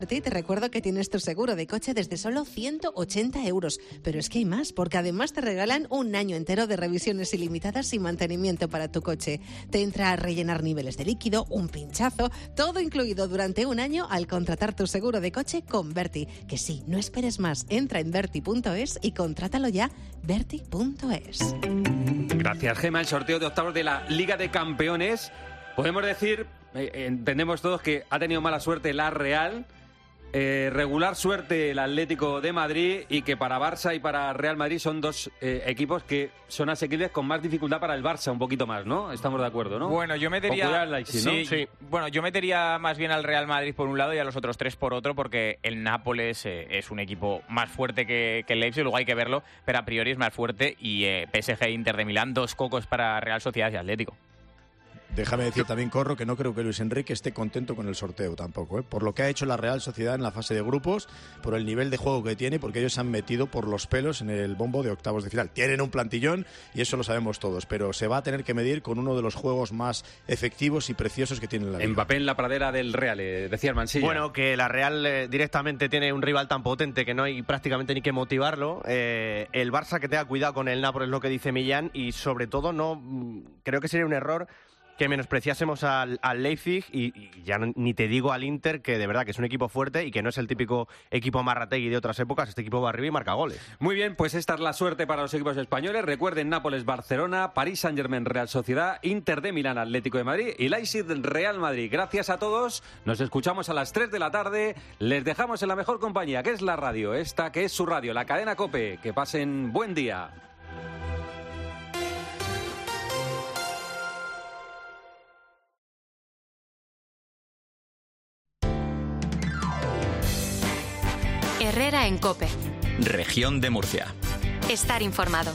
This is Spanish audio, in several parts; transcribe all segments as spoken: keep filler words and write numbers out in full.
Te recuerdo que tienes tu seguro de coche desde solo ciento ochenta euros. Pero es que hay más, porque además te regalan un año entero de revisiones ilimitadas y mantenimiento para tu coche. Te entra a rellenar niveles de líquido, un pinchazo, todo incluido durante un año al contratar tu seguro de coche con Berti. Que sí, no esperes más. Entra en berti punto es y contrátalo ya. berti punto es. Gracias, Gema. El sorteo de octavos de la Liga de Campeones. Podemos decir, eh, entendemos todos que ha tenido mala suerte la Real. Eh, regular suerte el Atlético de Madrid y que para Barça y para Real Madrid son dos eh, equipos que son asequibles con más dificultad para el Barça, un poquito más, ¿no? Estamos de acuerdo, ¿no? Bueno, yo metería... Leipzig, ¿no? sí, sí. Bueno, yo metería más bien al Real Madrid por un lado y a los otros tres por otro, porque el Nápoles eh, es un equipo más fuerte que, que el Leipzig, luego hay que verlo, pero a priori es más fuerte y eh, P S G e Inter de Milán, dos cocos para Real Sociedad y Atlético. Déjame decir también, Corro, que no creo que Luis Enrique esté contento con el sorteo tampoco, ¿eh? Por lo que ha hecho la Real Sociedad en la fase de grupos, por el nivel de juego que tiene, porque ellos se han metido por los pelos en el bombo de octavos de final. Tienen un plantillón y eso lo sabemos todos, pero se va a tener que medir con uno de los juegos más efectivos y preciosos que tiene la liga. Mbappé en la pradera del Real, eh, decía Mansilla. Bueno, que la Real eh, directamente tiene un rival tan potente que no hay prácticamente ni que motivarlo. Eh, el Barça que tenga cuidado con el Nápoles, es lo que dice Millán, y sobre todo no creo que sería un error que menospreciásemos al, al Leipzig y, y ya no, ni te digo al Inter, que de verdad que es un equipo fuerte y que no es el típico equipo Marrategui de otras épocas. Este equipo va arriba y marca goles. Muy bien, pues esta es la suerte para los equipos españoles. Recuerden, Nápoles-Barcelona, París Saint-Germain Real Sociedad, Inter de Milán Atlético de Madrid y Leipzig Real Madrid. Gracias a todos, nos escuchamos a las tres de la tarde. Les dejamos en la mejor compañía, que es la radio, esta que es su radio, la cadena COPE. Que pasen buen día. Herrera en COPE. Región de Murcia. Estar informado.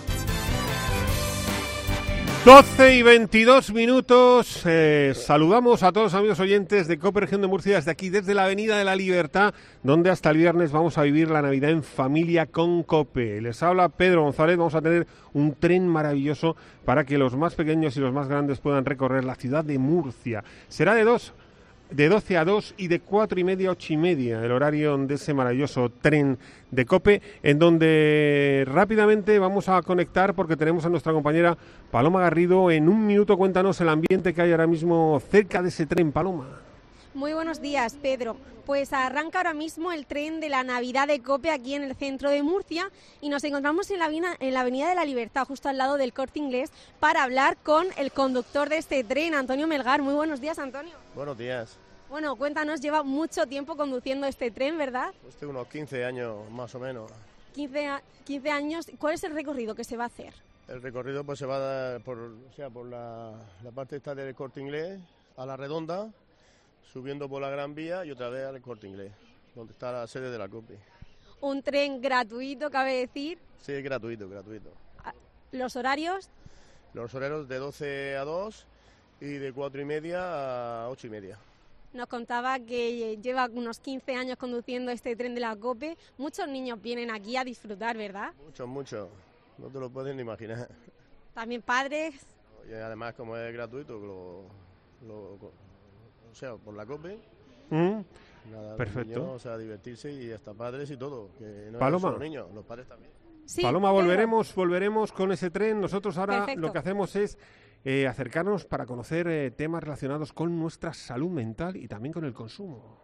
doce y veintidós minutos. Eh, saludamos a todos los amigos oyentes de COPE Región de Murcia desde aquí, desde la Avenida de la Libertad, donde hasta el viernes vamos a vivir la Navidad en familia con COPE. Les habla Pedro González. Vamos a tener un tren maravilloso para que los más pequeños y los más grandes puedan recorrer la ciudad de Murcia. Será de dos. De doce a dos y de cuatro y media a ocho y media, el horario de ese maravilloso tren de COPE, en donde rápidamente vamos a conectar porque tenemos a nuestra compañera Paloma Garrido. En un minuto cuéntanos el ambiente que hay ahora mismo cerca de ese tren, Paloma. Muy buenos días, Pedro. Pues arranca ahora mismo el tren de la Navidad de COPE aquí en el centro de Murcia y nos encontramos en la, en la Avenida de la Libertad, justo al lado del Corte Inglés, para hablar con el conductor de este tren, Antonio Melgar. Muy buenos días, Antonio. Buenos días. Bueno, cuéntanos, lleva mucho tiempo conduciendo este tren, ¿verdad? Pues tengo unos quince años, más o menos. quince, quince años. ¿Cuál es el recorrido que se va a hacer? El recorrido pues se va a dar por, o sea, por la, la parte esta del Corte Inglés, a la Redonda, subiendo por la Gran Vía y otra vez al Corte Inglés, donde está la sede de la COPE. Un tren gratuito, cabe decir. Sí, es gratuito, gratuito. ¿Los horarios? Los horarios de doce a dos y de cuatro y media a ocho y media. Nos contaba que lleva unos quince años conduciendo este tren de la COPE. Muchos niños vienen aquí a disfrutar, ¿verdad? Muchos, muchos. No te lo puedes ni imaginar. También padres. Y además, como es gratuito, lo, lo, o sea, por la COPE. Mm, nada, perfecto. Niños, o sea, divertirse y hasta padres y todo. Que no Paloma. es solo niños, los padres también. Sí, Paloma, pero... volveremos, volveremos con ese tren. Nosotros ahora Perfecto. Lo que hacemos es eh, acercarnos para conocer eh, temas relacionados con nuestra salud mental y también con el consumo.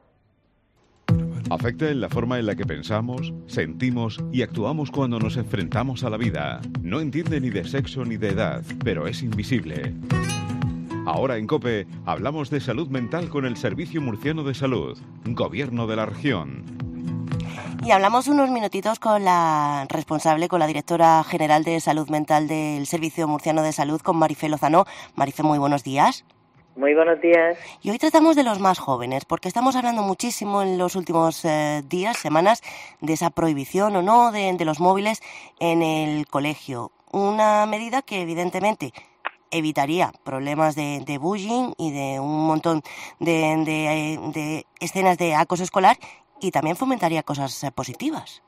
Afecta en la forma en la que pensamos, sentimos y actuamos cuando nos enfrentamos a la vida. No entiende ni de sexo ni de edad, pero es invisible. Ahora en COPE hablamos de salud mental con el Servicio Murciano de Salud, Gobierno de la Región. Y hablamos unos minutitos con la responsable, con la directora general de Salud Mental del Servicio Murciano de Salud, con Marifé Lozano. Marifé, muy buenos días. Muy buenos días. Y hoy tratamos de los más jóvenes, porque estamos hablando muchísimo en los últimos eh, días, semanas, de esa prohibición o no de, de los móviles en el colegio. Una medida que evidentemente evitaría problemas de, de bullying y de un montón de, de, de escenas de acoso escolar y también fomentaría cosas positivas.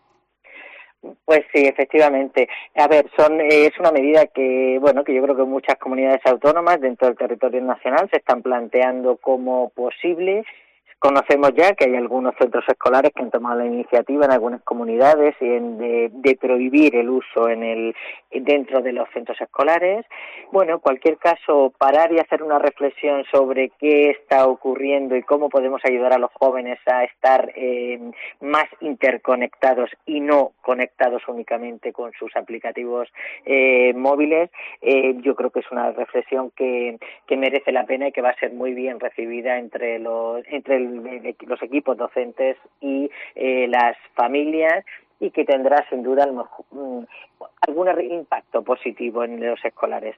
Pues sí, efectivamente. A ver, son eh, es una medida que, bueno, que yo creo que muchas comunidades autónomas dentro del territorio nacional se están planteando como posible, Conocemos ya que hay algunos centros escolares que han tomado la iniciativa en algunas comunidades y en de, de prohibir el uso en el dentro de los centros escolares. Bueno, en cualquier caso, parar y hacer una reflexión sobre qué está ocurriendo y cómo podemos ayudar a los jóvenes a estar eh, más interconectados y no conectados únicamente con sus aplicativos eh, móviles, eh, yo creo que es una reflexión que, que merece la pena y que va a ser muy bien recibida entre los entre el de los equipos docentes y eh, las familias, y que tendrá sin duda algún impacto positivo en los escolares.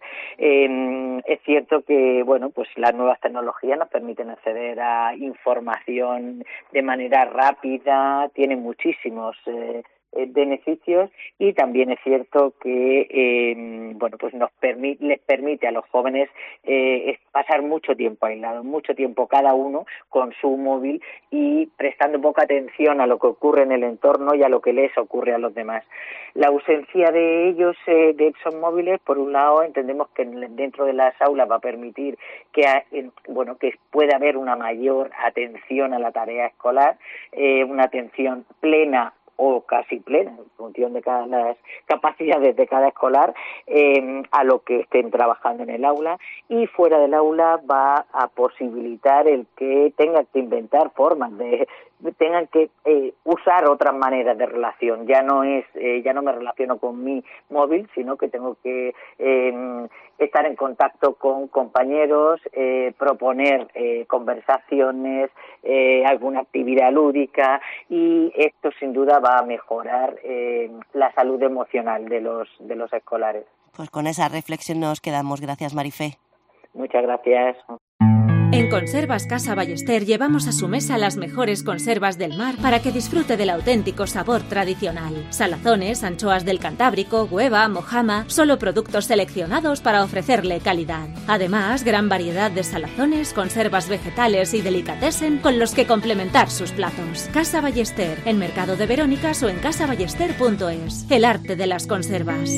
Eh, es cierto que bueno, pues las nuevas tecnologías nos permiten acceder a información de manera rápida, tienen muchísimos eh, beneficios, y también es cierto que eh, bueno, pues nos permite, les permite a los jóvenes eh, pasar mucho tiempo aislados, mucho tiempo cada uno con su móvil y prestando poca atención a lo que ocurre en el entorno y a lo que les ocurre a los demás. La ausencia de ellos, eh, de esos móviles, por un lado, entendemos que dentro de las aulas va a permitir que eh, bueno, que pueda haber una mayor atención a la tarea escolar, eh, una atención plena o casi plena, en función de cada, las capacidades de cada escolar, eh, a lo que estén trabajando en el aula, y fuera del aula va a posibilitar el que tengan que inventar formas de tengan que eh, usar otras maneras de relación. Ya no es eh, ya no me relaciono con mi móvil, sino que tengo que eh, estar en contacto con compañeros, eh, proponer eh, conversaciones, eh, alguna actividad lúdica, y esto sin duda va a mejorar eh, la salud emocional de los de los escolares. Pues con esa reflexión nos quedamos. Gracias, Marifé. Muchas gracias. En Conservas Casa Ballester llevamos a su mesa las mejores conservas del mar para que disfrute del auténtico sabor tradicional. Salazones, anchoas del Cantábrico, hueva, mojama, solo productos seleccionados para ofrecerle calidad. Además, gran variedad de salazones, conservas vegetales y delicatessen con los que complementar sus platos. Casa Ballester, en Mercado de Verónicas o en casa ballester punto es. El arte de las conservas.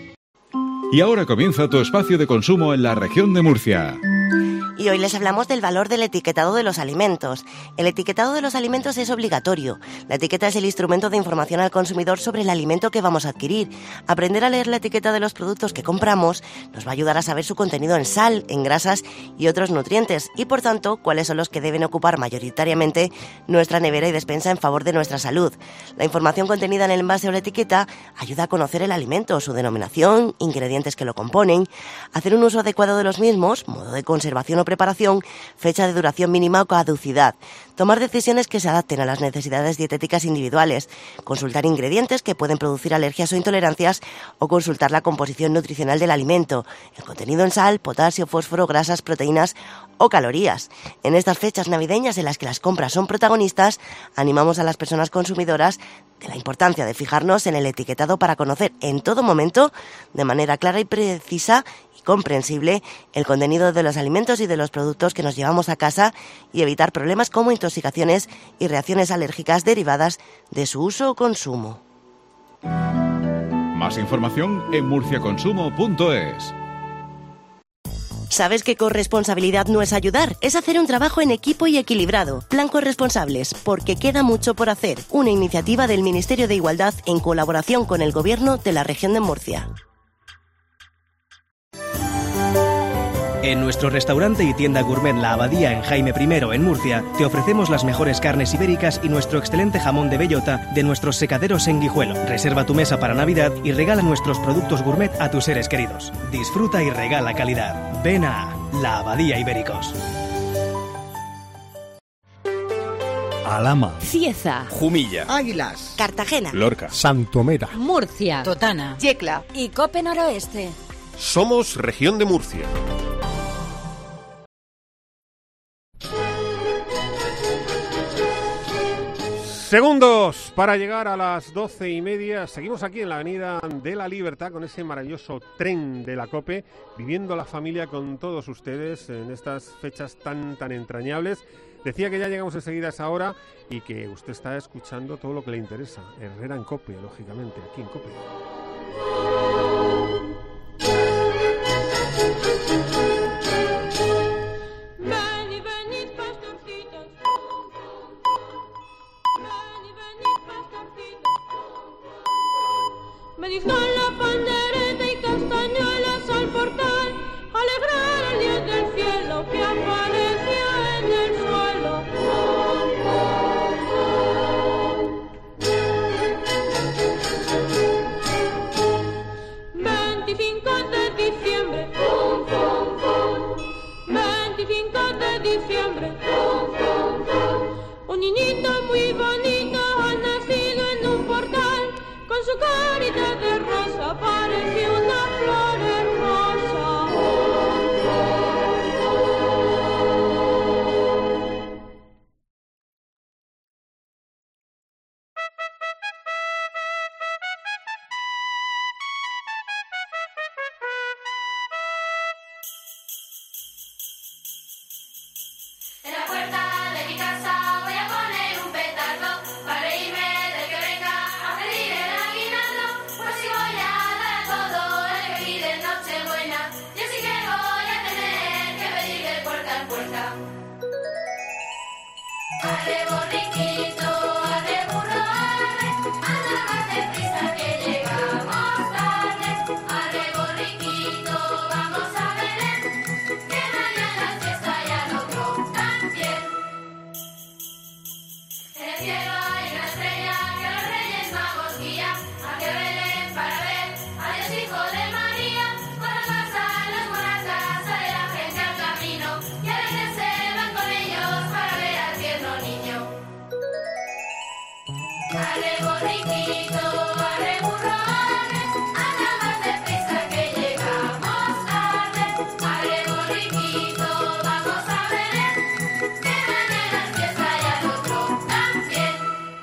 Y ahora comienza tu espacio de consumo en la región de Murcia. Y hoy les hablamos del valor del etiquetado de los alimentos. El etiquetado de los alimentos es obligatorio. La etiqueta es el instrumento de información al consumidor sobre el alimento que vamos a adquirir. Aprender a leer la etiqueta de los productos que compramos nos va a ayudar a saber su contenido en sal, en grasas y otros nutrientes, y por tanto, cuáles son los que deben ocupar mayoritariamente nuestra nevera y despensa en favor de nuestra salud. La información contenida en el envase o la etiqueta ayuda a conocer el alimento, su denominación, ingredientes que lo componen, hacer un uso adecuado de los mismos, modo de conservación o preparación, fecha de duración mínima o caducidad, tomar decisiones que se adapten a las necesidades dietéticas individuales, consultar ingredientes que pueden producir alergias o intolerancias, o consultar la composición nutricional del alimento, el contenido en sal, potasio, fósforo, grasas, proteínas o calorías. En estas fechas navideñas en las que las compras son protagonistas, animamos a las personas consumidoras de la importancia de fijarnos en el etiquetado para conocer en todo momento, de manera clara y precisa y comprensible, el contenido de los alimentos y de los productos que nos llevamos a casa, y evitar problemas como intoxicaciones y reacciones alérgicas derivadas de su uso o consumo. Más información en murcia consumo punto es. ¿Sabes que corresponsabilidad no es ayudar? Es hacer un trabajo en equipo y equilibrado. Plan Corresponsables, porque queda mucho por hacer. Una iniciativa del Ministerio de Igualdad en colaboración con el Gobierno de la región de Murcia. En nuestro restaurante y tienda gourmet La Abadía en Jaime primero en Murcia, te ofrecemos las mejores carnes ibéricas y nuestro excelente jamón de bellota de nuestros secaderos en Guijuelo. Reserva tu mesa para Navidad y regala nuestros productos gourmet a tus seres queridos. Disfruta y regala calidad. Ven a La Abadía Ibéricos. Alhama, Cieza, Jumilla, Águilas, Cartagena, Lorca, Santomera, Murcia, Totana, Yecla y Cope Noroeste. Somos Región de Murcia. Segundos para llegar a las doce y media. Seguimos aquí en la Avenida de la Libertad con ese maravilloso tren de la COPE, viviendo la familia con todos ustedes en estas fechas tan tan entrañables. Decía que ya llegamos enseguida a esa hora y que usted está escuchando todo lo que le interesa. Herrera en COPE, lógicamente, aquí en COPE. Me dicen la pandereta y castañuelas al portal, alegrar el dios del cielo que apareció en el suelo. veinticinco de diciembre, veinticinco de diciembre, un niñito muy bonito ha nacido en un portal, con su carita de rosa parecía una flor hermosa. En la puerta de mi casa voy a poner un petardo para reírme del que venga a pedir el aguinaldo. Pues si voy a dar a todo el que pide Nochebuena, yo sí que voy a tener que pedir de puerta en puerta. Arre borriquito, arre burro, arre, anda más deprisa que llegamos tarde. Arre borriquito, vamos a Belén, que mañana es fiesta y al otro también. En el cielo hay una estrella que a los Reyes Magos guía, hacia Belén para ver a Dios hijo de María. Cuando pasan los monarcas sale la gente al camino y alegres se van con ellos para ver al tierno niño. Arre borriquito, arre burro, arre, anda más deprisa que llegamos tarde. Arre borriquito, vamos a Belén, que mañana es fiesta y al otro también.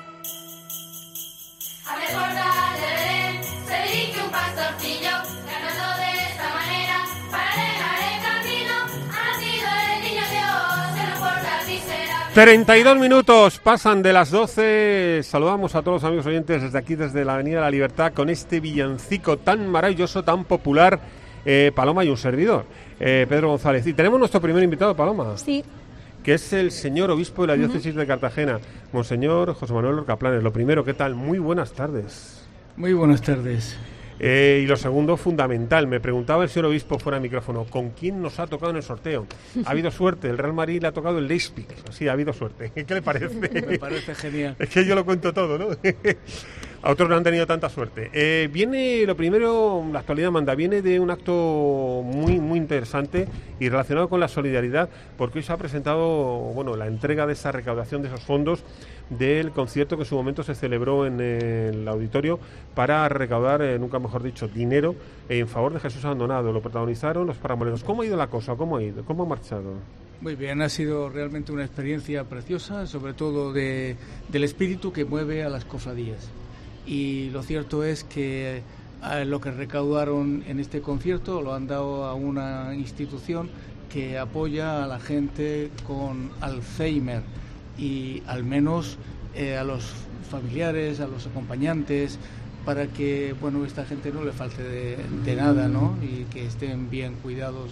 A ver portal de Belén se dirige un pastorcillo, cantando de esta manera para alejar el camino. Ha nacido el niño Dios en un portal miserable. treinta y dos minutos pasan de las doce. Saludamos a todos los amigos oyentes desde aquí, desde la Avenida de la Libertad, con este villancico tan maravilloso, tan popular. eh, Paloma y un servidor, eh, Pedro González. Y tenemos nuestro primer invitado, Paloma. Sí. Que es el señor obispo de la diócesis uh-huh. de Cartagena, Monseñor José Manuel Lorca Planes. Lo primero, ¿qué tal? Muy buenas tardes. Muy buenas tardes. Eh, y lo segundo, fundamental, me preguntaba el señor obispo fuera de micrófono, ¿con quién nos ha tocado en el sorteo? Ha habido suerte, el Real Madrid le ha tocado el Leipzig. Sí, ha habido suerte. ¿Qué le parece? Me parece genial. Es que yo lo cuento todo, ¿no? A otros no han tenido tanta suerte. Eh, viene, lo primero, la actualidad manda, viene de un acto muy, muy interesante y relacionado con la solidaridad, porque hoy se ha presentado, bueno, la entrega de esa recaudación de esos fondos del concierto que en su momento se celebró en el auditorio para recaudar, eh, nunca mejor dicho, dinero en favor de Jesús abandonado. Lo protagonizaron los paramoleros. ¿Cómo ha ido la cosa? ¿Cómo ha ido? ¿Cómo ha marchado? Muy bien, ha sido realmente una experiencia preciosa, sobre todo de, del espíritu que mueve a las cofradías. Y lo cierto es que eh, lo que recaudaron en este concierto lo han dado a una institución que apoya a la gente con Alzheimer, y al menos eh, a los familiares, a los acompañantes, para que, bueno, esta gente no le falte de, de nada, ¿no? Y que estén bien cuidados.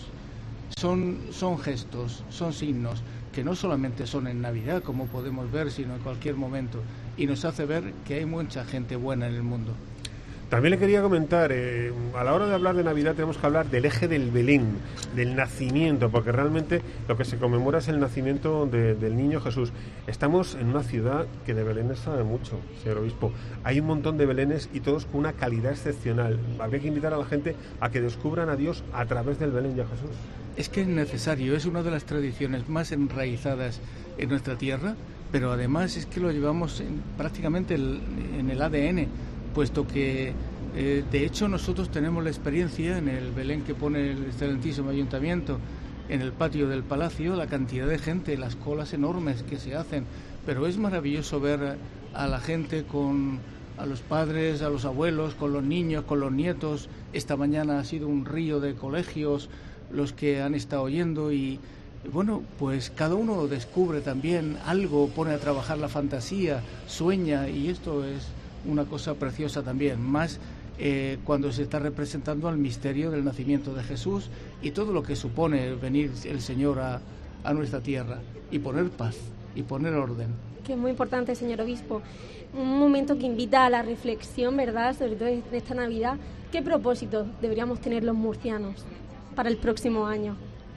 Son, son gestos, son signos que no solamente son en Navidad, como podemos ver, sino en cualquier momento, y nos hace ver que hay mucha gente buena en el mundo. También le quería comentar, eh, a la hora de hablar de Navidad tenemos que hablar del eje del Belén, del nacimiento, porque realmente lo que se conmemora es el nacimiento de, del niño Jesús. Estamos en una ciudad que de Belénes sabe mucho, señor obispo. Hay un montón de Belénes y todos con una calidad excepcional. Habría que invitar a la gente a que descubran a Dios a través del Belén y a Jesús. Es que es necesario, es una de las tradiciones más enraizadas en nuestra tierra, pero además es que lo llevamos en, prácticamente el, en el A D N, puesto que eh, de hecho nosotros tenemos la experiencia en el Belén que pone el excelentísimo ayuntamiento en el patio del palacio, la cantidad de gente, las colas enormes que se hacen, pero es maravilloso ver a la gente con a los padres, a los abuelos, con los niños, con los nietos. Esta mañana ha sido un río de colegios los que han estado oyendo y bueno, pues cada uno descubre también algo, pone a trabajar la fantasía, sueña, y esto es una cosa preciosa también, más eh, cuando se está representando al misterio del nacimiento de Jesús y todo lo que supone venir el Señor a, a nuestra tierra y poner paz y poner orden. que es muy importante, señor obispo. Un momento que invita a la reflexión, ¿verdad?, sobre todo en esta Navidad. ¿Qué propósitos deberíamos tener los murcianos para el próximo año?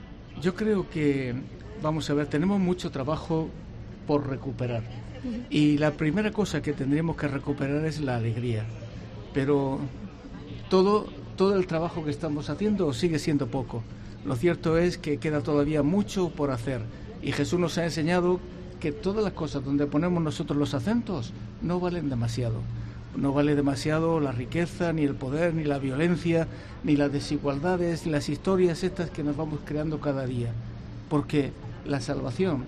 Yo creo que, vamos a ver, tenemos mucho trabajo por recuperar. Y la primera cosa que tendríamos que recuperar es la alegría. Pero todo, todo el trabajo que estamos haciendo sigue siendo poco. Lo cierto es que queda todavía mucho por hacer. Y Jesús nos ha enseñado que todas las cosas donde ponemos nosotros los acentos no valen demasiado. No vale demasiado la riqueza, ni el poder, ni la violencia, ni las desigualdades, ni las historias estas que nos vamos creando cada día. Porque la salvación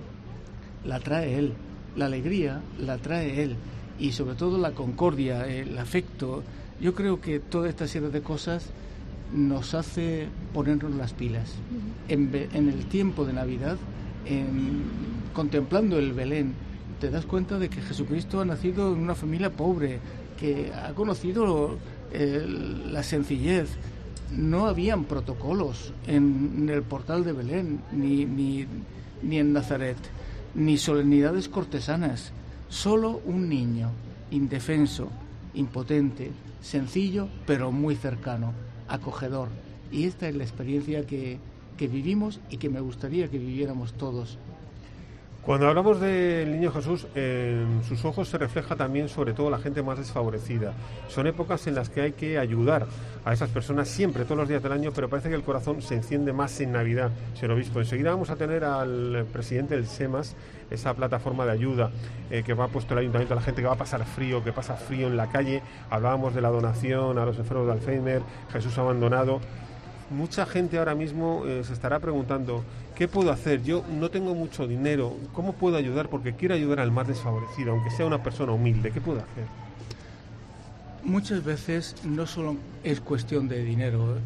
la trae Él, la alegría la trae Él, y sobre todo la concordia, el afecto. Yo creo que toda esta serie de cosas nos hace ponernos las pilas. En, en el tiempo de Navidad, en, contemplando el Belén, te das cuenta de que Jesucristo ha nacido en una familia pobre, que ha conocido eh, la sencillez. No habían protocolos en, en el portal de Belén, ni, ni, ni en Nazaret, ni solemnidades cortesanas. Solo un niño, indefenso, impotente, sencillo, pero muy cercano, acogedor. Y esta es la experiencia que, que vivimos y que me gustaría que viviéramos todos. Cuando hablamos del Niño Jesús, en sus ojos se refleja también sobre todo la gente más desfavorecida. Son épocas en las que hay que ayudar a esas personas siempre, todos los días del año, pero parece que el corazón se enciende más en Navidad, señor obispo. Enseguida vamos a tener al presidente del SEMAS, esa plataforma de ayuda eh, que va a puesto el ayuntamiento a la gente que va a pasar frío, que pasa frío en la calle. Hablábamos de la donación a los enfermos de Alzheimer, Jesús abandonado. Mucha gente ahora mismo eh, se estará preguntando, ¿qué puedo hacer? Yo no tengo mucho dinero, ¿cómo puedo ayudar? Porque quiero ayudar al más desfavorecido, aunque sea una persona humilde. ¿Qué puedo hacer? Muchas veces no solo es cuestión de dinero,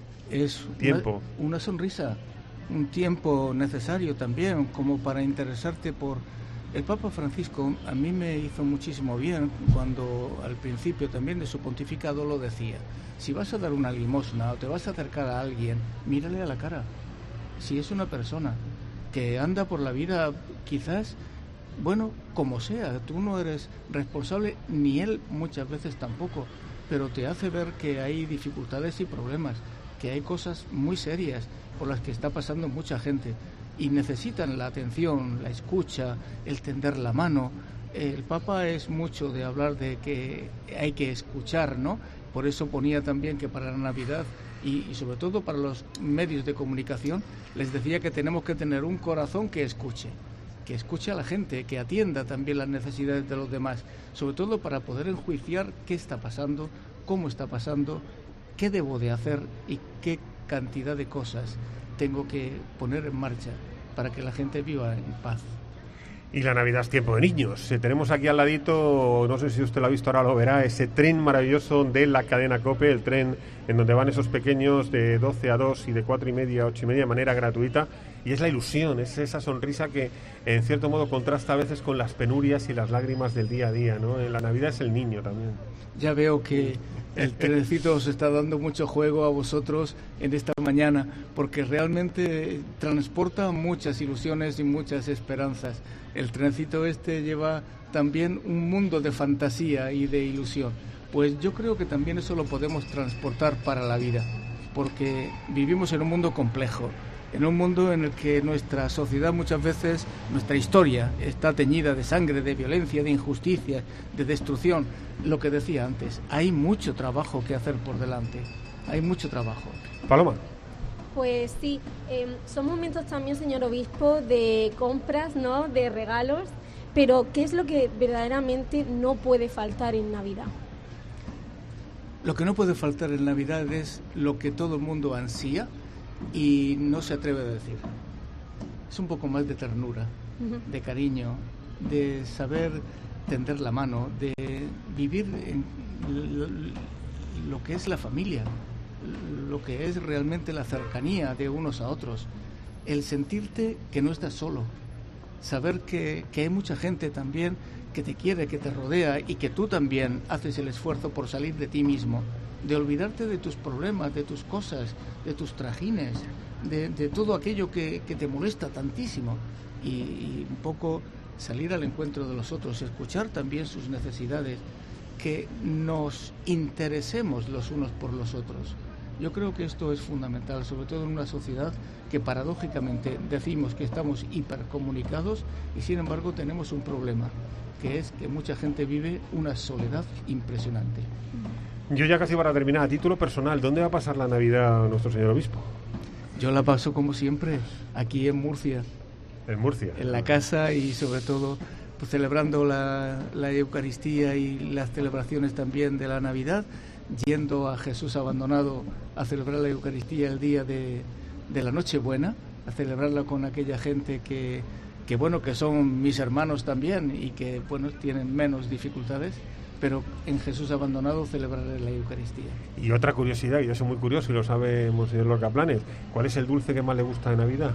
es tiempo, una, una sonrisa, un tiempo necesario también, como para interesarte por... El Papa Francisco a mí me hizo muchísimo bien cuando al principio también de su pontificado lo decía. Si vas a dar una limosna o te vas a acercar a alguien, mírale a la cara. Si es una persona que anda por la vida quizás, bueno, como sea, tú no eres responsable, ni él muchas veces tampoco, pero te hace ver que hay dificultades y problemas, que hay cosas muy serias por las que está pasando mucha gente. Y necesitan la atención, la escucha, el tender la mano. El Papa es mucho de hablar de que hay que escuchar, ¿no? Por eso ponía también que para la Navidad y, y sobre todo para los medios de comunicación, les decía que tenemos que tener un corazón que escuche, que escuche a la gente, que atienda también las necesidades de los demás, sobre todo para poder enjuiciar qué está pasando, cómo está pasando, qué debo de hacer y qué cantidad de cosas tengo que poner en marcha para que la gente viva en paz. Y la Navidad es tiempo de niños. Eh, tenemos aquí al ladito, no sé si usted lo ha visto, ahora lo verá, ese tren maravilloso de la cadena COPE, el tren en donde van esos pequeños de doce a dos y de cuatro y media a ocho y media de manera gratuita. Y es la ilusión, es esa sonrisa que en cierto modo contrasta a veces con las penurias y las lágrimas del día a día, ¿no? En la Navidad es el niño también. Ya veo que el trenecito os está dando mucho juego a vosotros en esta mañana, porque realmente transporta muchas ilusiones y muchas esperanzas. El trencito este lleva también un mundo de fantasía y de ilusión. Pues yo creo que también eso lo podemos transportar para la vida, porque vivimos en un mundo complejo, en un mundo en el que nuestra sociedad muchas veces, nuestra historia está teñida de sangre, de violencia, de injusticia, de destrucción. Lo que decía antes, hay mucho trabajo que hacer por delante, hay mucho trabajo. Paloma. Pues sí, eh, son momentos también, señor obispo, de compras, ¿no?, de regalos, pero ¿qué es lo que verdaderamente no puede faltar en Navidad? Lo que no puede faltar en Navidad es lo que todo el mundo ansía y no se atreve a decir. Es un poco más de ternura, uh-huh. de cariño, de saber tender la mano, de vivir en lo que es la familia, lo que es realmente la cercanía de unos a otros, el sentirte que no estás solo, saber que, que hay mucha gente también que te quiere, que te rodea y que tú también haces el esfuerzo por salir de ti mismo, de olvidarte de tus problemas, de tus cosas, de tus trajines, de, de todo aquello que, que te molesta tantísimo y, y un poco salir al encuentro de los otros, escuchar también sus necesidades, que nos interesemos los unos por los otros. Yo creo que esto es fundamental, sobre todo en una sociedad que paradójicamente decimos que estamos hipercomunicados y sin embargo tenemos un problema, que es que mucha gente vive una soledad impresionante. Yo ya casi para terminar, a título personal, ¿dónde va a pasar la Navidad nuestro señor obispo? Yo la paso como siempre, aquí en Murcia. En Murcia. En la casa y sobre todo pues, celebrando la, la Eucaristía y las celebraciones también de la Navidad, yendo a Jesús abandonado a celebrar la Eucaristía el día de, de la Nochebuena, a celebrarla con aquella gente que, que, bueno, que son mis hermanos también y que, bueno, tienen menos dificultades, pero en Jesús abandonado celebraré la Eucaristía. Y otra curiosidad, y yo soy muy curioso y lo sabe Monseñor Lorca Planes, ¿cuál es el dulce que más le gusta de Navidad?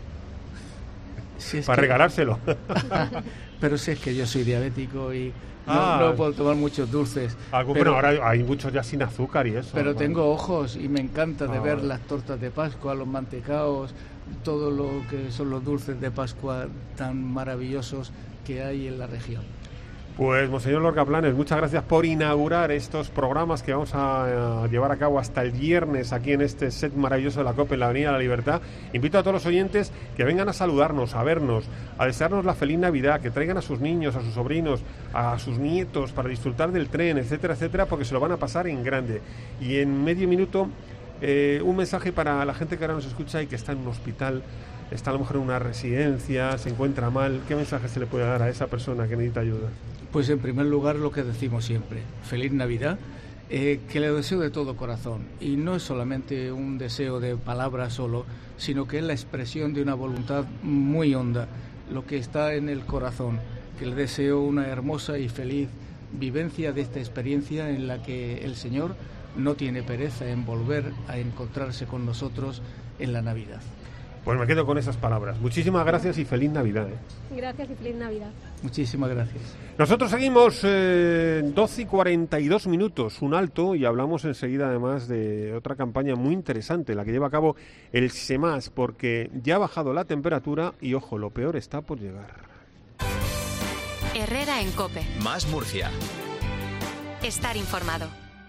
Si es Para que... regalárselo. Pero si es que yo soy diabético y no, ah, no puedo tomar muchos dulces. Algo, pero, pero ahora hay muchos ya sin azúcar y eso. Pero bueno. tengo ojos y me encanta de ah, ver vale. las tortas de Pascua, los mantecaos, todo lo que son los dulces de Pascua tan maravillosos que hay en la región. Pues, Monseñor Lorca Planes, muchas gracias por inaugurar estos programas que vamos a, a llevar a cabo hasta el viernes aquí en este set maravilloso de la COPE en la Avenida de la Libertad. Invito a todos los oyentes que vengan a saludarnos, a vernos, a desearnos la feliz Navidad, que traigan a sus niños, a sus sobrinos, a sus nietos para disfrutar del tren, etcétera, etcétera, porque se lo van a pasar en grande. Y en medio minuto, eh, un mensaje para la gente que ahora nos escucha y que está en un hospital, está a lo mejor en una residencia, se encuentra mal. ¿Qué mensaje se le puede dar a esa persona que necesita ayuda? Pues en primer lugar lo que decimos siempre, feliz Navidad, eh, que le deseo de todo corazón. Y no es solamente un deseo de palabras solo, sino que es la expresión de una voluntad muy honda, lo que está en el corazón, que le deseo una hermosa y feliz vivencia de esta experiencia en la que el Señor no tiene pereza en volver a encontrarse con nosotros en la Navidad. Pues me quedo con esas palabras. Muchísimas gracias y feliz Navidad. ¿eh? Gracias y feliz Navidad. Muchísimas gracias. Nosotros seguimos eh, doce y cuarenta y dos minutos, un alto, y hablamos enseguida además de otra campaña muy interesante, la que lleva a cabo el SEMAS, porque ya ha bajado la temperatura y, ojo, lo peor está por llegar. Herrera en COPE. Más Murcia. Estar informado.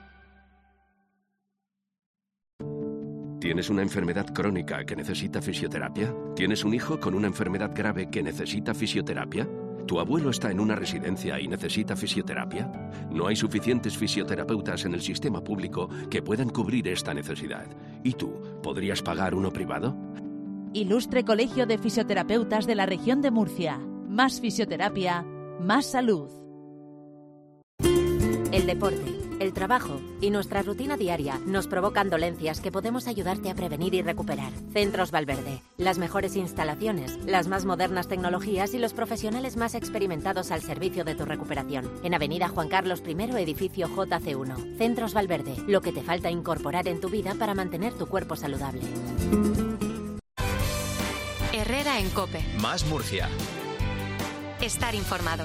¿Tienes una enfermedad crónica que necesita fisioterapia? ¿Tienes un hijo con una enfermedad grave que necesita fisioterapia? ¿Tu abuelo está en una residencia y necesita fisioterapia? No hay suficientes fisioterapeutas en el sistema público que puedan cubrir esta necesidad. ¿Y tú, podrías pagar uno privado? Ilustre Colegio de Fisioterapeutas de la Región de Murcia. Más fisioterapia, más salud. El deporte, el trabajo y nuestra rutina diaria nos provocan dolencias que podemos ayudarte a prevenir y recuperar. Centros Valverde, las mejores instalaciones, las más modernas tecnologías y los profesionales más experimentados al servicio de tu recuperación. En Avenida Juan Carlos primero, edificio J C uno. Centros Valverde, lo que te falta incorporar en tu vida para mantener tu cuerpo saludable. Herrera en COPE. Más Murcia. Estar informado.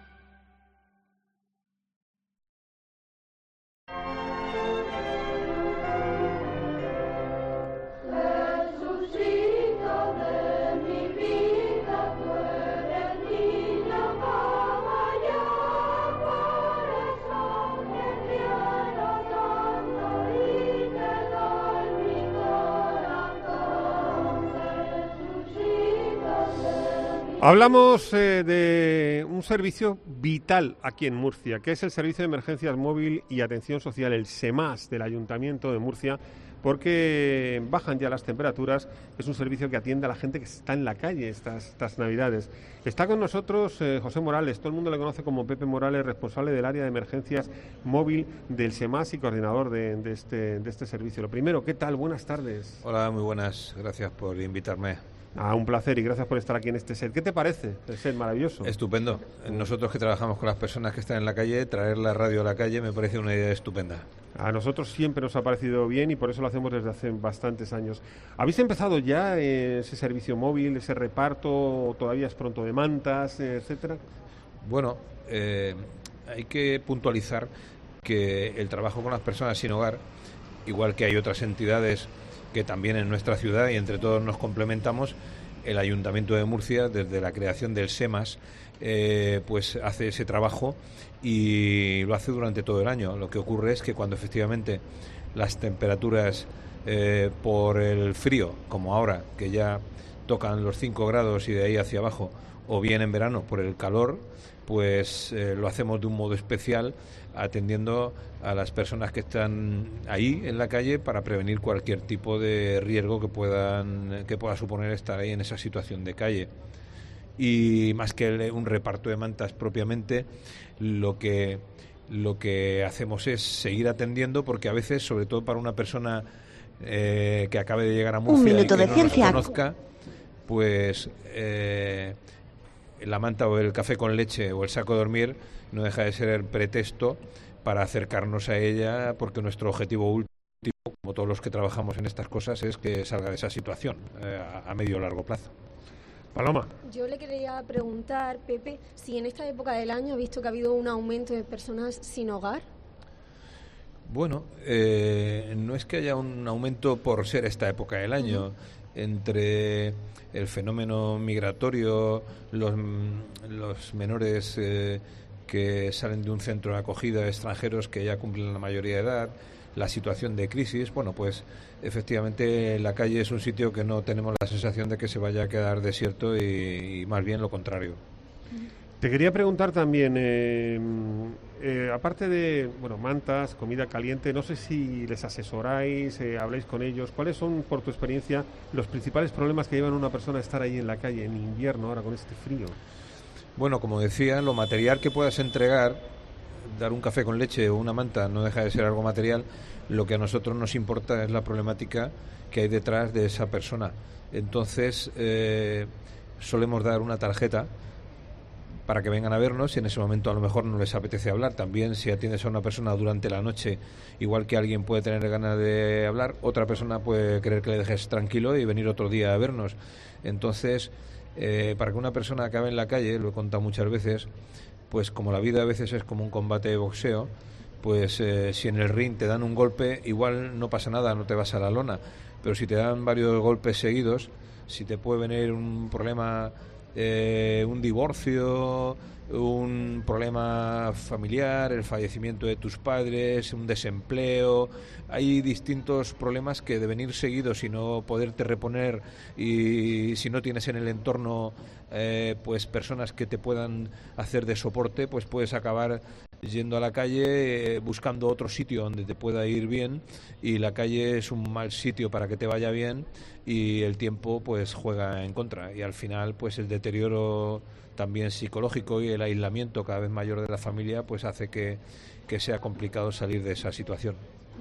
Hablamos eh, de un servicio vital aquí en Murcia, que es el Servicio de Emergencias Móvil y Atención Social, el SEMAS del Ayuntamiento de Murcia, porque bajan ya las temperaturas. Es un servicio que atiende a la gente que está en la calle estas, estas Navidades. Está con nosotros eh, José Morales, todo el mundo le conoce como Pepe Morales, responsable del área de emergencias móvil del SEMAS y coordinador de, de, este, de este servicio. Lo primero, ¿qué tal? Buenas tardes. Hola, muy buenas. Gracias por invitarme. Ah, un placer y gracias por estar aquí en este set. ¿Qué te parece el set maravilloso? Estupendo. Nosotros que trabajamos con las personas que están en la calle, traer la radio a la calle me parece una idea estupenda. A nosotros siempre nos ha parecido bien y por eso lo hacemos desde hace bastantes años. ¿Habéis empezado ya eh, ese servicio móvil, ese reparto, todavía es pronto de mantas, eh, etcétera? Bueno, eh, hay que puntualizar que el trabajo con las personas sin hogar, igual que hay otras entidades que también en nuestra ciudad y entre todos nos complementamos, el Ayuntamiento de Murcia, desde la creación del SEMAS, eh, pues hace ese trabajo y lo hace durante todo el año. Lo que ocurre es que cuando efectivamente las temperaturas eh, por el frío, como ahora, que ya tocan los cinco grados y de ahí hacia abajo, o bien en verano por el calor, pues eh, lo hacemos de un modo especial, atendiendo a las personas que están ahí en la calle para prevenir cualquier tipo de riesgo que puedan que pueda suponer estar ahí en esa situación de calle. Y más que un reparto de mantas propiamente, lo que lo que hacemos es seguir atendiendo, porque a veces, sobre todo para una persona eh, que acabe de llegar a Murcia y que no nos conozca, pues eh, la manta o el café con leche o el saco de dormir no deja de ser el pretexto para acercarnos a ella, porque nuestro objetivo último, como todos los que trabajamos en estas cosas, es que salga de esa situación eh, a, a medio o largo plazo. Paloma. Yo le quería preguntar, Pepe, si en esta época del año ha visto que ha habido un aumento de personas sin hogar. Bueno, eh, no es que haya un aumento por ser esta época del año. Uh-huh. Entre el fenómeno migratorio, los, los menores eh, que salen de un centro de acogida de extranjeros que ya cumplen la mayoría de edad, la situación de crisis, bueno, pues efectivamente la calle es un sitio que no tenemos la sensación de que se vaya a quedar desierto y, y más bien lo contrario. Te quería preguntar también, eh, eh, aparte de bueno mantas, comida caliente, no sé si les asesoráis, eh, habláis con ellos. ¿Cuáles son, por tu experiencia, los principales problemas que llevan a una persona a estar ahí en la calle en invierno, ahora con este frío? Bueno, como decía, lo material que puedas entregar, dar un café con leche o una manta no deja de ser algo material. Lo que a nosotros nos importa es la problemática que hay detrás de esa persona. Entonces, eh, solemos dar una tarjeta para que vengan a vernos, y en ese momento a lo mejor no les apetece hablar. También, si atiendes a una persona durante la noche, igual que alguien puede tener ganas de hablar, otra persona puede querer que le dejes tranquilo y venir otro día a vernos. Entonces, eh, para que una persona acabe en la calle, lo he contado muchas veces, pues como la vida a veces es como un combate de boxeo, pues eh, si en el ring te dan un golpe, igual no pasa nada, no te vas a la lona, pero si te dan varios golpes seguidos, si te puede venir un problema, eh, un divorcio, un problema familiar, el fallecimiento de tus padres, un desempleo, hay distintos problemas que deben ir seguidos y no poderte reponer, y si no tienes en el entorno eh, pues personas que te puedan hacer de soporte, pues puedes acabar yendo a la calle, eh, buscando otro sitio donde te pueda ir bien, y la calle es un mal sitio para que te vaya bien, y el tiempo pues juega en contra, y al final pues el deterioro también psicológico y el aislamiento cada vez mayor de la familia pues hace que, que sea complicado salir de esa situación.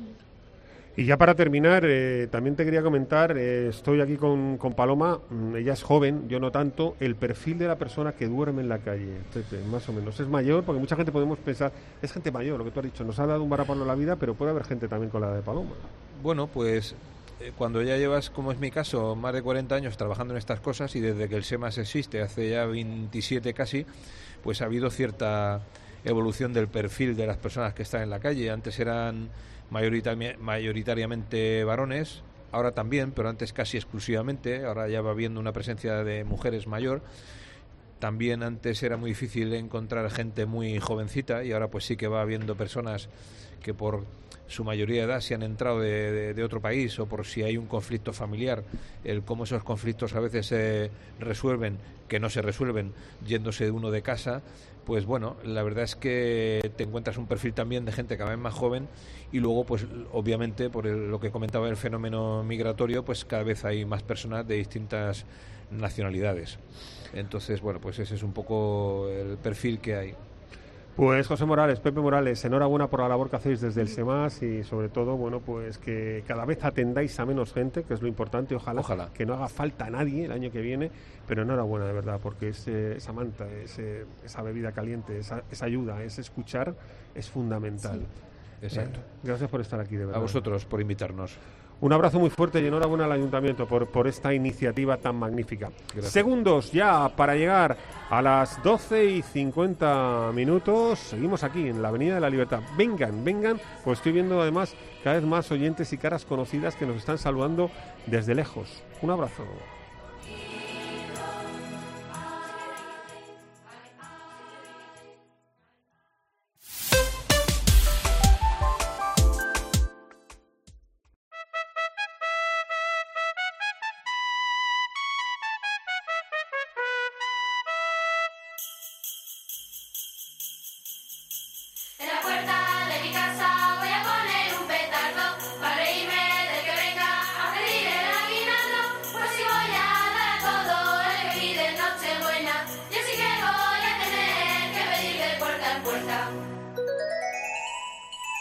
Y ya para terminar, eh, también te quería comentar, eh, estoy aquí con, con Paloma, mm, ella es joven, yo no tanto, el perfil de la persona que duerme en la calle, Pepe, más o menos, es mayor, porque mucha gente podemos pensar, es gente mayor, lo que tú has dicho, nos ha dado un varapalo la vida, pero puede haber gente también con la de Paloma. Bueno, pues eh, cuando ya llevas, como es mi caso, más de cuarenta años trabajando en estas cosas, y desde que el SEMAS existe, hace ya veintisiete casi, pues ha habido cierta evolución del perfil de las personas que están en la calle. Antes eran mayoritari- mayoritariamente varones, ahora también, pero antes casi exclusivamente, ahora ya va habiendo una presencia de mujeres mayor. También antes era muy difícil encontrar gente muy jovencita, y ahora pues sí que va habiendo personas que por su mayoría de edad se han entrado de, de, de otro país, o por si hay un conflicto familiar, el cómo esos conflictos a veces se resuelven, que no se resuelven yéndose de uno de casa. Pues bueno, la verdad es que te encuentras un perfil también de gente cada vez más joven, y luego pues obviamente por el, lo que comentaba el fenómeno migratorio, pues cada vez hay más personas de distintas nacionalidades. Entonces, bueno, pues ese es un poco el perfil que hay. Pues José Morales, Pepe Morales, enhorabuena por la labor que hacéis desde el SEMAS, y sobre todo, bueno, pues que cada vez atendáis a menos gente, que es lo importante, ojalá, ojalá. que no haga falta a nadie el año que viene, pero enhorabuena de verdad, porque ese, esa manta, ese, esa bebida caliente, esa, esa ayuda, ese escuchar es fundamental. Sí, exacto. Eh, gracias por estar aquí, de verdad. A vosotros por invitarnos. Un abrazo muy fuerte y enhorabuena al Ayuntamiento por, por esta iniciativa tan magnífica. Gracias. Segundos ya para llegar a las doce y cincuenta minutos. Seguimos aquí en la Avenida de la Libertad. Vengan, vengan, pues estoy viendo además cada vez más oyentes y caras conocidas que nos están saludando desde lejos. Un abrazo.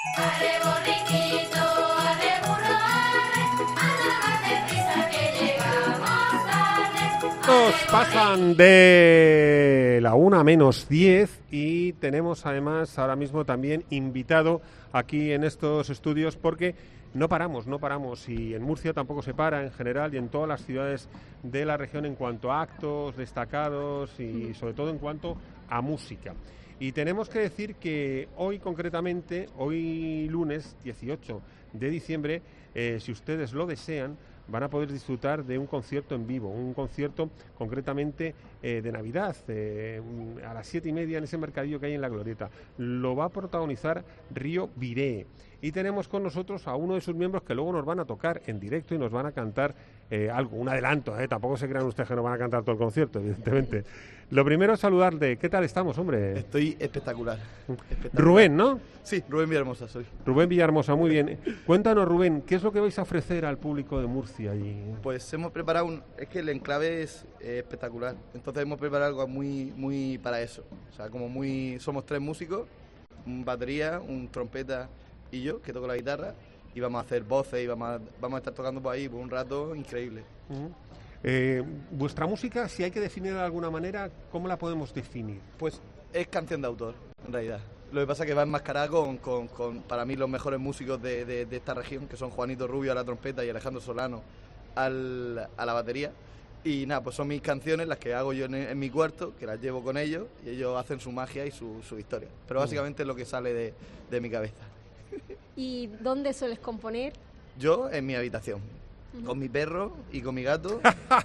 Arre borriquito, arre burro, arre, anda más deprisa que llegamos tarde. Nos pasan de la una menos diez y tenemos además ahora mismo también invitado aquí en estos estudios porque no paramos, no paramos y en Murcia tampoco se para en general y en todas las ciudades de la región en cuanto a actos destacados y sobre todo en cuanto a música. Y tenemos que decir que hoy concretamente, hoy lunes dieciocho de diciembre, eh, si ustedes lo desean, van a poder disfrutar de un concierto en vivo, un concierto concretamente eh, de Navidad, eh, a las siete y media en ese mercadillo que hay en la Glorieta. Lo va a protagonizar Río Viré. Y tenemos con nosotros a uno de sus miembros que luego nos van a tocar en directo y nos van a cantar eh, algo, un adelanto, ¿eh? Tampoco se crean ustedes que nos van a cantar todo el concierto, evidentemente. Lo primero es saludarle. ¿Qué tal estamos, hombre? Estoy espectacular. espectacular. Rubén, ¿no? Sí, Rubén Villahermosa soy. Rubén Villahermosa, muy bien. Cuéntanos, Rubén, ¿qué es lo que vais a ofrecer al público de Murcia allí? Pues hemos preparado un... Es que el enclave es eh, espectacular. Entonces hemos preparado algo muy, muy para eso. O sea, como muy... Somos tres músicos, un batería, un trompeta y yo, que toco la guitarra, y vamos a hacer voces y vamos a, vamos a estar tocando por ahí por un rato increíble. Uh-huh. eh, vuestra música, si hay que definirla de alguna manera, ¿cómo la podemos definir? Pues es canción de autor, en realidad. Lo que pasa es que va enmascarada con, con, con para mí, los mejores músicos de, de, de esta región, que son Juanito Rubio a la trompeta y Alejandro Solano al, a la batería. Y nada, pues son mis canciones, las que hago yo en, en mi cuarto, que las llevo con ellos, y ellos hacen su magia y su, su historia. Pero básicamente es lo que sale de, de mi cabeza. ¿Y dónde sueles componer? Yo en mi habitación, uh-huh. con mi perro y con mi gato.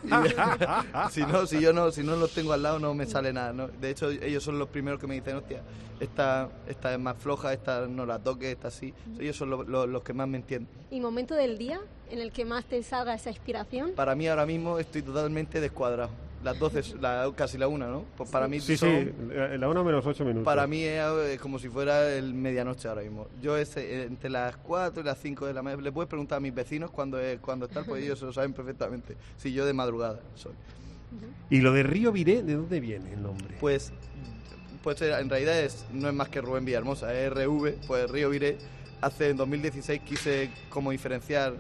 Y, si no, si yo no, si no los tengo al lado no me sale nada, ¿no? De hecho ellos son los primeros que me dicen, hostia, esta, esta es más floja, esta no la toques, esta sí. Uh-huh. Ellos son lo, lo, los que más me entienden. ¿Y momento del día en el que más te salga esa inspiración? Para mí ahora mismo estoy totalmente descuadrado. Las doce, la, casi la una, ¿no? Pues para mí sí, son, sí, la una menos ocho minutos. Para mí es, es como si fuera el medianoche ahora mismo. Yo es entre las cuatro y las cinco de la mañana. Le puedes preguntar a mis vecinos cuando es, cuando están, pues ellos se lo saben perfectamente. Si yo de madrugada soy. ¿Y lo de Río Viré, de dónde viene el nombre? Pues, pues en realidad es, no es más que Rubén Villahermosa, es R V, pues Río Viré. Hace en dos mil dieciséis quise como diferenciar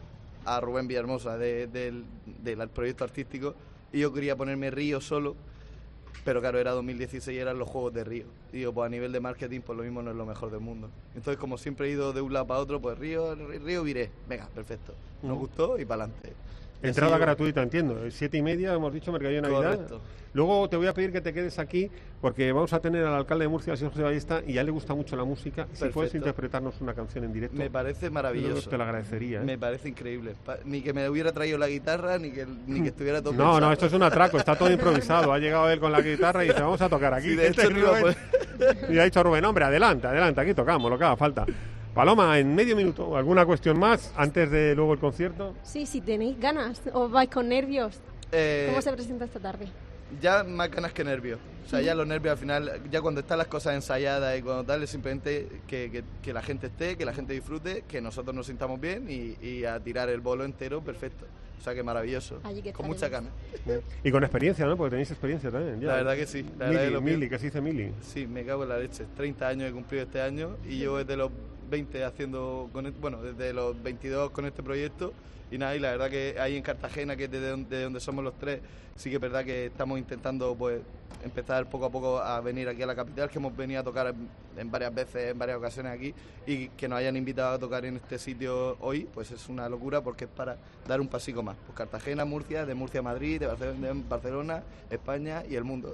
a Rubén Villahermosa de, de, de, del proyecto artístico. Y yo quería ponerme Río solo, pero claro, era dos mil dieciséis y eran los Juegos de Río. Y digo, pues a nivel de marketing, pues lo mismo no es lo mejor del mundo. Entonces, como siempre he ido de un lado para otro, pues Río, Río Viré. Venga, perfecto. Nos gustó y para adelante. Entrada gratuita, entiendo. Siete y media, hemos dicho, Mercadillo de Navidad. Correcto. Luego te voy a pedir que te quedes aquí, porque vamos a tener al alcalde de Murcia, al señor José Ballesta, y a él le gusta mucho la música. Si Perfecto. puedes interpretarnos una canción en directo. Me parece maravilloso. Te lo agradecería. ¿eh? Me parece increíble. Pa- ni que me hubiera traído la guitarra, ni que, ni que estuviera todo No, pensado. no, esto es un atraco, está todo improvisado. Ha llegado él con la guitarra y dice, vamos a tocar aquí. Sí, de hecho, Este no iba a Rubén- Y ha dicho Rubén, hombre, adelante, adelante, aquí tocamos, lo que haga falta. Paloma, en medio minuto, ¿alguna cuestión más antes de luego el concierto? Sí, si tenéis ganas o vais con nervios. Eh, ¿Cómo se presenta esta tarde? Ya más ganas que nervios. O sea, ya los nervios al final, ya cuando están las cosas ensayadas y cuando tal, es simplemente que, que, que la gente esté, que la gente disfrute, que nosotros nos sintamos bien y, y a tirar el bolo entero, perfecto. O sea, que maravilloso. Allí que con mucha ganas. Y con experiencia, ¿no? Porque tenéis experiencia también. ya. La verdad que sí. La verdad Mili, que lo Mili, pienso. que se dice Mili. Sí, me cago en la leche. treinta años he cumplido este año y llevo desde los veinte haciendo, con el- bueno, desde los veintidós con este proyecto. Y nada, y la verdad que ahí en Cartagena, que es de donde, de donde somos los tres, sí que es verdad que estamos intentando pues empezar poco a poco a venir aquí a la capital, que hemos venido a tocar en, en varias veces, en varias ocasiones aquí, y que nos hayan invitado a tocar en este sitio hoy, pues es una locura porque es para dar un pasico más. Pues Cartagena, Murcia, de Murcia a Madrid, de Barcelona, de Barcelona, España y el mundo.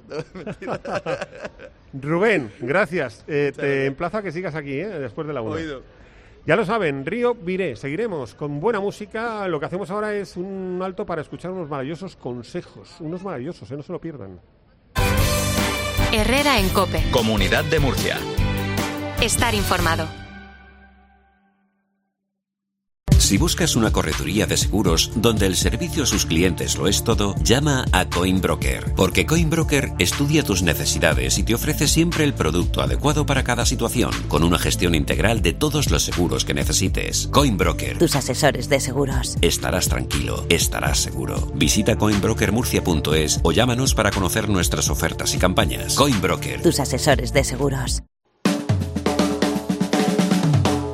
Rubén, gracias. Eh, te gracias. emplazo a que sigas aquí, ¿eh? Después de la una. Oído. Ya lo saben, Río Viré. Seguiremos con buena música. Lo que hacemos ahora es un alto para escuchar unos maravillosos consejos. Unos maravillosos, ¿eh? No se lo pierdan. Herrera en COPE. Comunidad de Murcia. Estar informado. Si buscas una correduría de seguros donde el servicio a sus clientes lo es todo, llama a Coinbroker, porque Coinbroker estudia tus necesidades y te ofrece siempre el producto adecuado para cada situación, con una gestión integral de todos los seguros que necesites. Coinbroker. Tus asesores de seguros. Estarás tranquilo, estarás seguro. Visita coinbroker murcia punto es o llámanos para conocer nuestras ofertas y campañas. Coinbroker. Tus asesores de seguros.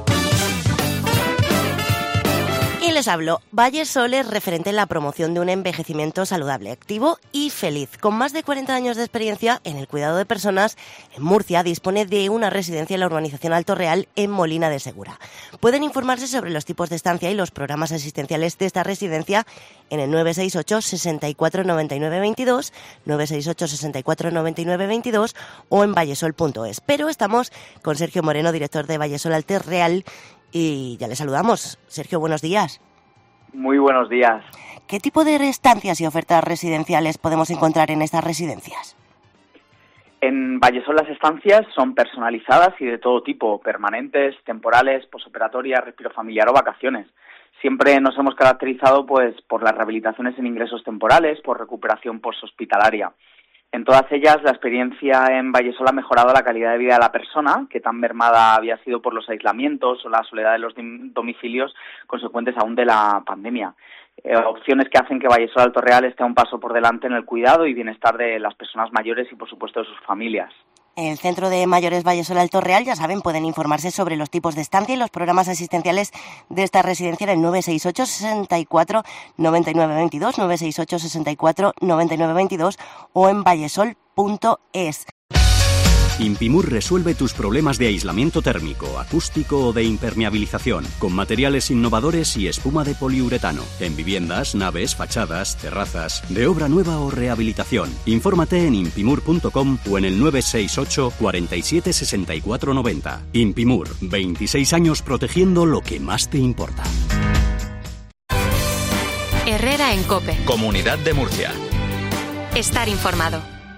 les hablo? Vallesol es referente en la promoción de un envejecimiento saludable, activo y feliz. Con más de cuarenta años de experiencia en el cuidado de personas, en Murcia dispone de una residencia en la urbanización Alto Real, en Molina de Segura. Pueden informarse sobre los tipos de estancia y los programas asistenciales de esta residencia en el nueve seis ocho, sesenta y cuatro, noventa y nueve veintidós, nueve seis ocho, sesenta y cuatro, noventa y nueve veintidós o en vallesol punto es. Pero estamos con Sergio Moreno, director de Vallesol Alto Real, y ya le saludamos. Sergio, buenos días. Muy buenos días. ¿Qué tipo de estancias y ofertas residenciales podemos encontrar en estas residencias? En Vallesol las estancias son personalizadas y de todo tipo, permanentes, temporales, posoperatorias, respiro familiar o vacaciones. Siempre nos hemos caracterizado pues por las rehabilitaciones en ingresos temporales, por recuperación poshospitalaria. En todas ellas, la experiencia en Vallesol ha mejorado la calidad de vida de la persona, que tan mermada había sido por los aislamientos o la soledad de los domicilios consecuentes aún de la pandemia. Eh, opciones que hacen que Vallesol Alto Real esté a un paso por delante en el cuidado y bienestar de las personas mayores y, por supuesto, de sus familias. El Centro de Mayores Vallesol Alto Real, ya saben, pueden informarse sobre los tipos de estancia y los programas asistenciales de esta residencia en el nueve seis ocho, sesenta y cuatro, noventa y nueve veintidós, nueve seis ocho, sesenta y cuatro, noventa y nueve veintidós o en vallesol punto es. Impimur resuelve tus problemas de aislamiento térmico, acústico o de impermeabilización, con materiales innovadores y espuma de poliuretano, en viviendas, naves, fachadas, terrazas, de obra nueva o rehabilitación. Infórmate en impimur punto com o en el nueve seis ocho, cuarenta y siete, sesenta y cuatro noventa. Impimur, veintiséis años protegiendo lo que más te importa. Herrera en COPE. Comunidad de Murcia. Estar informado.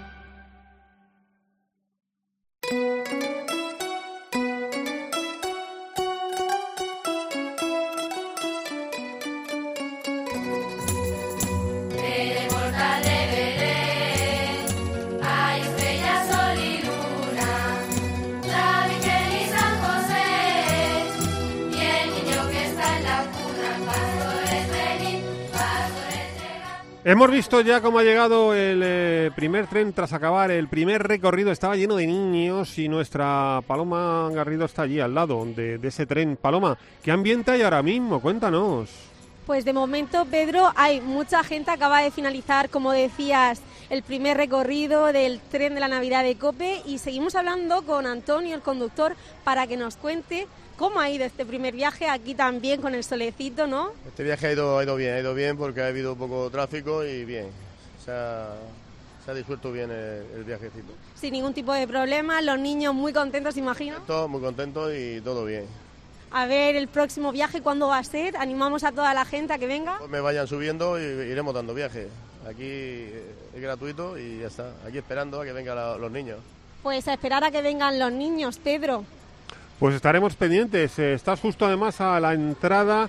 Hemos visto ya cómo ha llegado el eh, primer tren tras acabar el primer recorrido. Estaba lleno de niños y nuestra Paloma Garrido está allí al lado de, de ese tren. Paloma, ¿qué ambiente hay ahora mismo? Cuéntanos. Pues de momento, Pedro, hay mucha gente. Acaba de finalizar, como decías, el primer recorrido del tren de la Navidad de COPE y seguimos hablando con Antonio, el conductor, para que nos cuente cómo ha ido este primer viaje aquí también con el solecito, ¿no? Este viaje ha ido, ha ido bien, ha ido bien porque ha habido poco tráfico y bien. Se ha, se ha disuelto bien el, el viajecito. Sin ningún tipo de problema, los niños muy contentos, imagino. Todos muy contentos y todo bien. A ver, el próximo viaje, ¿cuándo va a ser? Animamos a toda la gente a que venga. Pues me vayan subiendo y iremos dando viajes. Aquí es gratuito y ya está. Aquí esperando a que vengan la, los niños. Pues a esperar a que vengan los niños, Pedro. Pues estaremos pendientes. Estás justo además a la entrada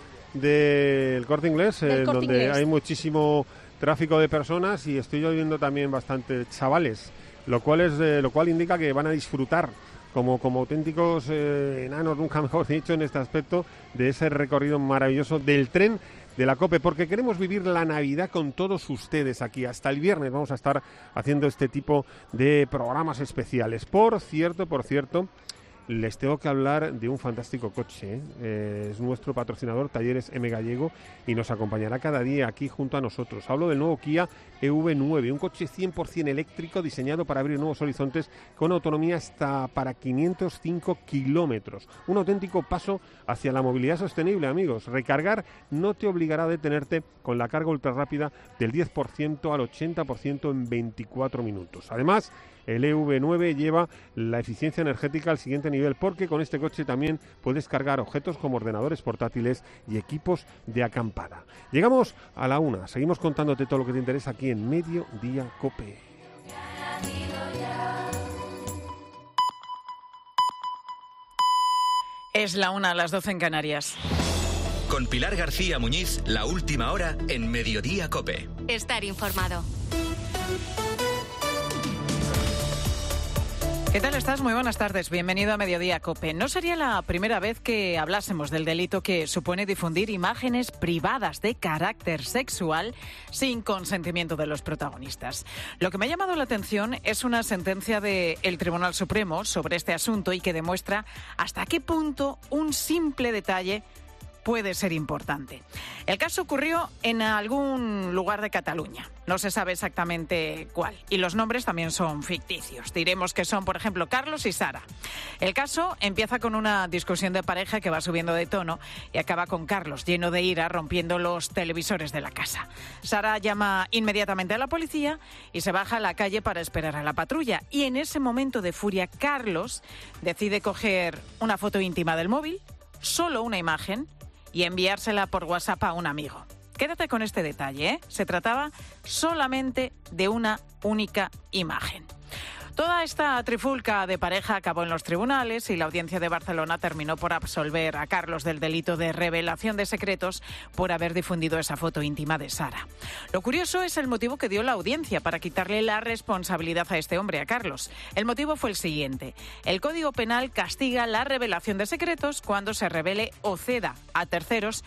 del Corte Inglés, eh, Corte donde Inglés. hay muchísimo tráfico de personas y estoy oyendo también bastantes chavales, lo cual es eh, lo cual indica que van a disfrutar como, como auténticos eh, enanos, nunca mejor dicho, en este aspecto, de ese recorrido maravilloso del tren de la COPE, porque queremos vivir la Navidad con todos ustedes aquí. Hasta el viernes vamos a estar haciendo este tipo de programas especiales. Por cierto, por cierto, les tengo que hablar de un fantástico coche. Eh, es nuestro patrocinador, Talleres M. Gallego, y nos acompañará cada día aquí junto a nosotros. Hablo del nuevo Kia E V nueve, un coche cien por ciento eléctrico diseñado para abrir nuevos horizontes con autonomía hasta para quinientos cinco kilómetros. Un auténtico paso hacia la movilidad sostenible, amigos. Recargar no te obligará a detenerte con la carga ultra rápida del diez por ciento al ochenta por ciento en veinticuatro minutos. Además, el E V nueve lleva la eficiencia energética al siguiente nivel, porque con este coche también puedes cargar objetos como ordenadores portátiles y equipos de acampada. Llegamos a la una, seguimos contándote todo lo que te interesa aquí en Mediodía COPE. Es la una, a las doce en Canarias. Con Pilar García Muñiz, la última hora en Mediodía COPE. Estar informado. ¿Qué tal estás? Muy buenas tardes. Bienvenido a Mediodía COPE. No sería la primera vez que hablásemos del delito que supone difundir imágenes privadas de carácter sexual sin consentimiento de los protagonistas. Lo que me ha llamado la atención es una sentencia del Tribunal Supremo sobre este asunto y que demuestra hasta qué punto un simple detalle puede ser importante. El caso ocurrió en algún lugar de Cataluña. No se sabe exactamente cuál. Y los nombres también son ficticios. Diremos que son, por ejemplo, Carlos y Sara. El caso empieza con una discusión de pareja que va subiendo de tono y acaba con Carlos, lleno de ira, rompiendo los televisores de la casa. Sara llama inmediatamente a la policía y se baja a la calle para esperar a la patrulla. Y en ese momento de furia, Carlos decide coger una foto íntima del móvil, solo una imagen, y enviársela por WhatsApp a un amigo. Quédate con este detalle, ¿eh? Se trataba solamente de una única imagen. Toda esta trifulca de pareja acabó en los tribunales y la Audiencia de Barcelona terminó por absolver a Carlos del delito de revelación de secretos por haber difundido esa foto íntima de Sara. Lo curioso es el motivo que dio la Audiencia para quitarle la responsabilidad a este hombre, a Carlos. El motivo fue el siguiente. El Código Penal castiga la revelación de secretos cuando se revele o ceda a terceros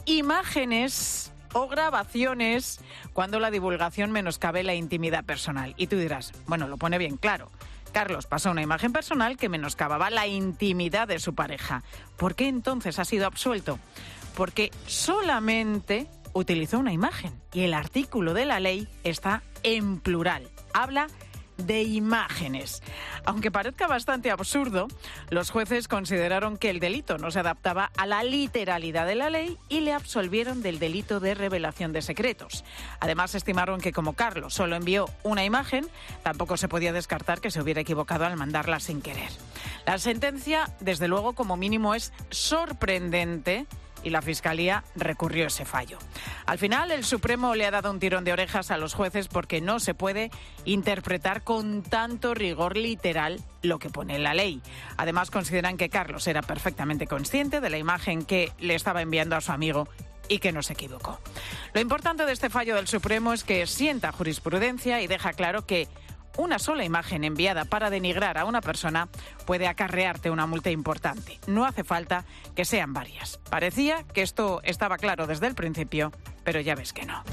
imágenes o grabaciones cuando la divulgación menoscabe la intimidad personal. Y tú dirás, bueno, lo pone bien claro. Carlos pasó una imagen personal que menoscababa la intimidad de su pareja. ¿Por qué entonces ha sido absuelto? Porque solamente utilizó una imagen y el artículo de la ley está en plural. Habla de imágenes. Aunque parezca bastante absurdo, los jueces consideraron que el delito no se adaptaba a la literalidad de la ley y le absolvieron del delito de revelación de secretos. Además, estimaron que como Carlos solo envió una imagen, tampoco se podía descartar que se hubiera equivocado al mandarla sin querer. La sentencia, desde luego, como mínimo es sorprendente, y la Fiscalía recurrió ese fallo. Al final, el Supremo le ha dado un tirón de orejas a los jueces porque no se puede interpretar con tanto rigor literal lo que pone en la ley. Además, consideran que Carlos era perfectamente consciente de la imagen que le estaba enviando a su amigo y que no se equivocó. Lo importante de este fallo del Supremo es que sienta jurisprudencia y deja claro que una sola imagen enviada para denigrar a una persona puede acarrearte una multa importante. No hace falta que sean varias. Parecía que esto estaba claro desde el principio, pero ya ves que no.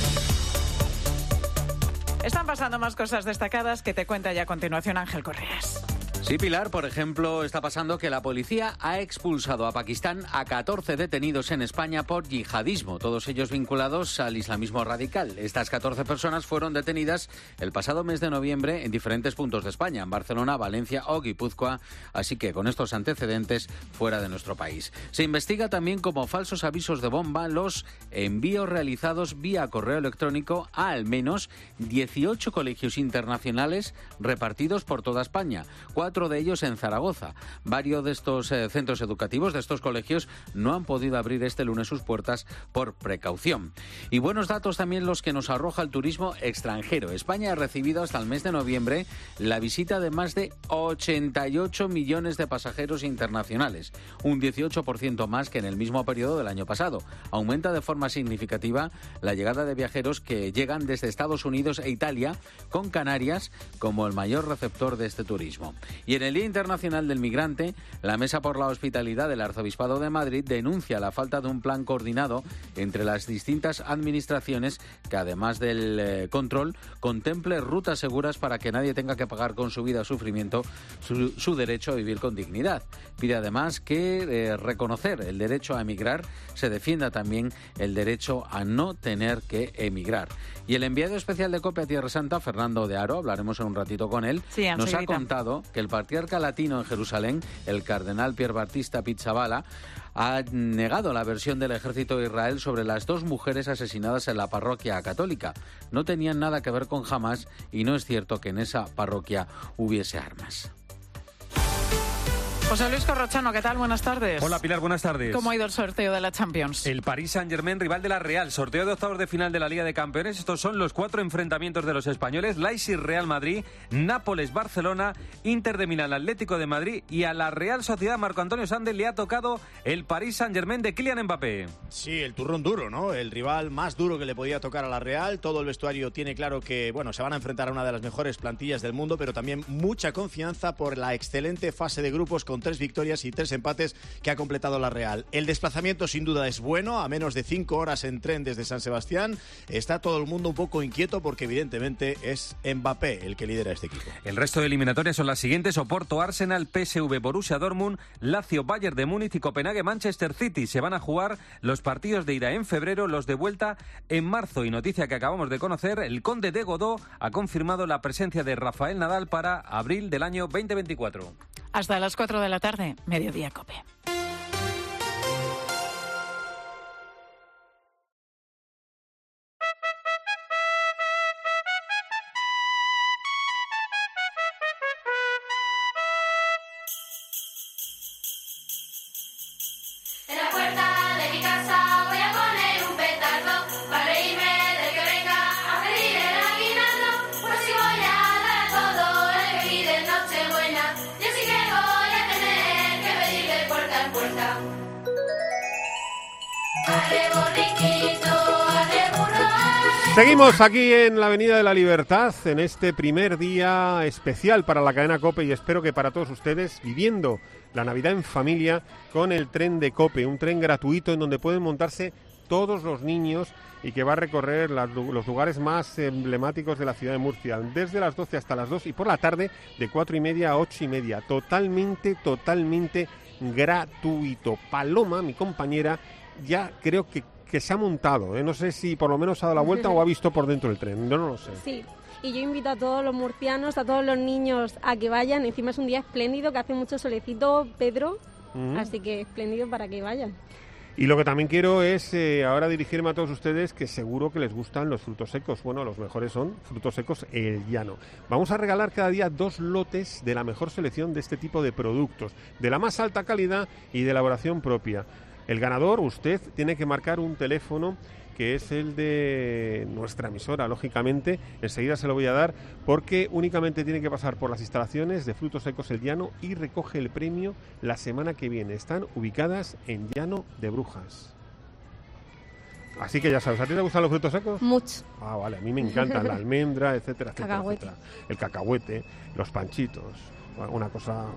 Están pasando más cosas destacadas que te cuenta ya a continuación Ángel Correas. Sí, Pilar, por ejemplo, está pasando que la policía ha expulsado a Pakistán a catorce detenidos en España por yihadismo, todos ellos vinculados al islamismo radical. Estas catorce personas fueron detenidas el pasado mes de noviembre en diferentes puntos de España, en Barcelona, Valencia o Guipúzcoa, así que con estos antecedentes fuera de nuestro país. Se investiga también como falsos avisos de bomba los envíos realizados vía correo electrónico a al menos dieciocho colegios internacionales repartidos por toda España, cuatro de ellos en Zaragoza. Varios de estos eh, centros educativos, de estos colegios, no han podido abrir este lunes sus puertas por precaución. Y buenos datos también los que nos arroja el turismo extranjero. España ha recibido hasta el mes de noviembre la visita de más de ochenta y ocho millones de pasajeros internacionales, un dieciocho por ciento más que en el mismo periodo del año pasado. Aumenta de forma significativa la llegada de viajeros que llegan desde Estados Unidos e Italia, con Canarias como el mayor receptor de este turismo. Y en el Día Internacional del Migrante, la Mesa por la Hospitalidad del Arzobispado de Madrid denuncia la falta de un plan coordinado entre las distintas administraciones que, además del eh, control, contemple rutas seguras para que nadie tenga que pagar con su vida o sufrimiento su, su derecho a vivir con dignidad. Pide además que eh, reconocer el derecho a emigrar se defienda también el derecho a no tener que emigrar. Y el enviado especial de COPE a Tierra Santa, Fernando de Aro, hablaremos en un ratito con él, sí, nos ha contado que el patriarca latino en Jerusalén, el cardenal Pier Battista Pizzaballa, ha negado la versión del ejército de Israel sobre las dos mujeres asesinadas en la parroquia católica. No tenían nada que ver con Hamas y no es cierto que en esa parroquia hubiese armas. José Luis Corrochano, ¿qué tal? Buenas tardes. Hola Pilar, buenas tardes. ¿Cómo ha ido el sorteo de la Champions? El Paris Saint-Germain, rival de la Real, sorteo de octavos de final de la Liga de Campeones. Estos son los cuatro enfrentamientos de los españoles: Leipzig-Real Madrid, Nápoles-Barcelona, Inter de Milán, Atlético de Madrid, y a la Real Sociedad Marco Antonio Sande le ha tocado el Paris Saint-Germain de Kylian Mbappé. Sí, el turrón duro, ¿no? El rival más duro que le podía tocar a la Real. Todo el vestuario tiene claro que, bueno, se van a enfrentar a una de las mejores plantillas del mundo, pero también mucha confianza por la excelente fase de grupos con tres victorias y tres empates que ha completado la Real. El desplazamiento sin duda es bueno, a menos de cinco horas en tren desde San Sebastián. Está todo el mundo un poco inquieto porque evidentemente es Mbappé el que lidera este equipo. El resto de eliminatorias son las siguientes: Oporto, Arsenal, P S V, Borussia Dortmund, Lazio, Bayern de Múnich y Copenhague, Manchester City. Se van a jugar los partidos de ida en febrero, los de vuelta en marzo. Y noticia que acabamos de conocer, el Conde de Godó ha confirmado la presencia de Rafael Nadal para abril del año veinte veinticuatro. Hasta las cuatro de la tarde, Mediodía Cope. En la puerta de mi casa voy a poner un petardo para reírme del que venga a pedir el aguinaldo. Pues si voy a dar a todo el que pide Nochebuena, yo sí que voy a tener que pedir de puerta en puerta. Arre borriquito, arre burro. Seguimos aquí en la Avenida de la Libertad, en este primer día especial para la cadena COPE y espero que para todos ustedes, viviendo la Navidad en familia con el tren de COPE, un tren gratuito en donde pueden montarse todos los niños y que va a recorrer las, los lugares más emblemáticos de la ciudad de Murcia, desde las doce hasta las dos y por la tarde de cuatro y media a ocho y media, totalmente, totalmente gratuito. Paloma, mi compañera, ya creo que, que se ha montado, ¿eh? No sé si por lo menos ha dado la vuelta o ha visto por dentro del tren, yo no lo sé. Sí. Y yo invito a todos los murcianos, a todos los niños a que vayan. Encima es un día espléndido, que hace mucho solecito, Pedro, uh-huh. Así que espléndido para que vayan. Y lo que también quiero es eh, ahora dirigirme a todos ustedes, que seguro que les gustan los frutos secos. Bueno, los mejores son frutos secos El Llano. Vamos a regalar cada día dos lotes de la mejor selección de este tipo de productos, de la más alta calidad y de elaboración propia. El ganador, usted, tiene que marcar un teléfono que es el de nuestra emisora, lógicamente. Enseguida se lo voy a dar, porque únicamente tiene que pasar por las instalaciones de Frutos Secos El Llano y recoge el premio la semana que viene. Están ubicadas en Llano de Brujas. Así que ya sabes, ¿a ti te gustan los frutos secos? Mucho. Ah, vale, a mí me encantan la almendra, etcétera, etcétera, Cacahuete. etcétera. El cacahuete, los panchitos, una cosa...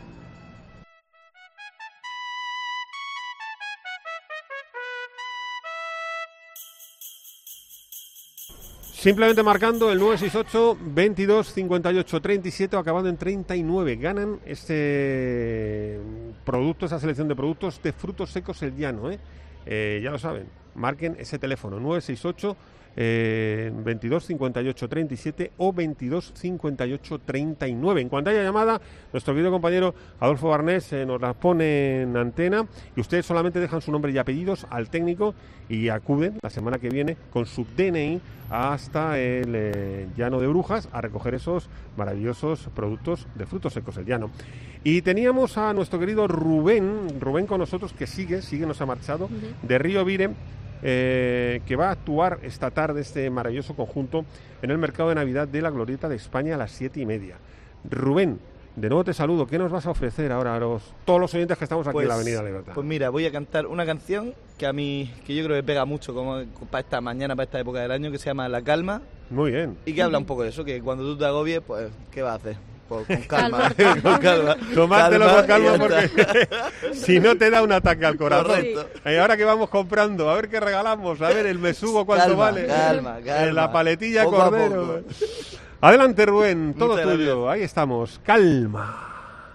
Simplemente marcando el nueve seis ocho, veintidós, cincuenta y ocho, treinta y siete o acabando en treinta y nueve. Ganan este producto, esa selección de productos de Frutos Secos El Llano, ¿eh? Eh, ya lo saben, marquen ese teléfono nueve seis ocho, eh, veintidós, cincuenta y ocho, treinta y siete o veintidós, cincuenta y ocho, treinta y nueve. En cuanto haya llamada, nuestro querido compañero Adolfo Barnés eh, nos la pone en antena y ustedes solamente dejan su nombre y apellidos al técnico y acuden la semana que viene con su D N I hasta el eh, Llano de Brujas a recoger esos maravillosos productos de Frutos Secos El Llano. Y teníamos a nuestro querido Rubén, Rubén con nosotros, que sigue, sigue, no se ha marchado, uh-huh. de Río Vire, eh, que va a actuar esta tarde, este maravilloso conjunto, en el mercado de Navidad de la Glorieta de España a las siete y media. Rubén, de nuevo te saludo. ¿Qué nos vas a ofrecer ahora a los, todos los oyentes que estamos aquí pues, en la Avenida Libertad? Pues mira, voy a cantar una canción que a mí, que yo creo que pega mucho como para esta mañana, para esta época del año, que se llama La Calma. Muy bien. Y que habla un poco de eso, que cuando tú te agobies, pues, ¿qué vas a hacer? Pues con calma, con calma. Tomártelo con calma porque si no te da un ataque al corazón. Correcto. Y ahora que vamos comprando, a ver qué regalamos, a ver el mesugo cuánto calma, vale. Calma, calma. La paletilla poco cordero. Adelante, Rubén, todo Muchas tuyo. gracias. Ahí estamos. Calma.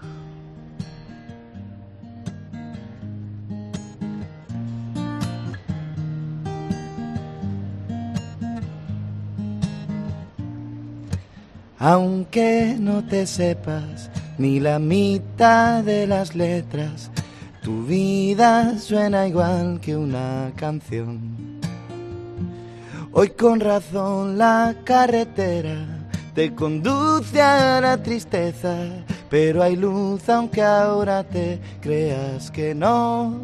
Aunque no te sepas ni la mitad de las letras, tu vida suena igual que una canción. Hoy con razón la carretera te conduce a la tristeza, pero hay luz aunque ahora te creas que no.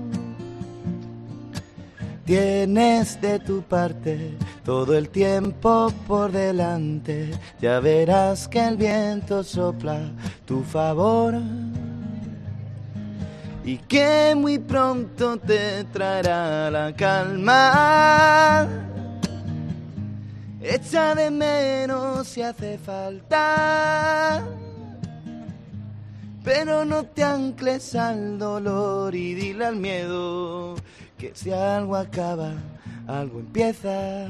Tienes de tu parte todo el tiempo por delante, ya verás que el viento sopla a tu favor y que muy pronto te traerá la calma. Echa de menos si hace falta pero no te ancles al dolor y dile al miedo que si algo acaba, algo empieza.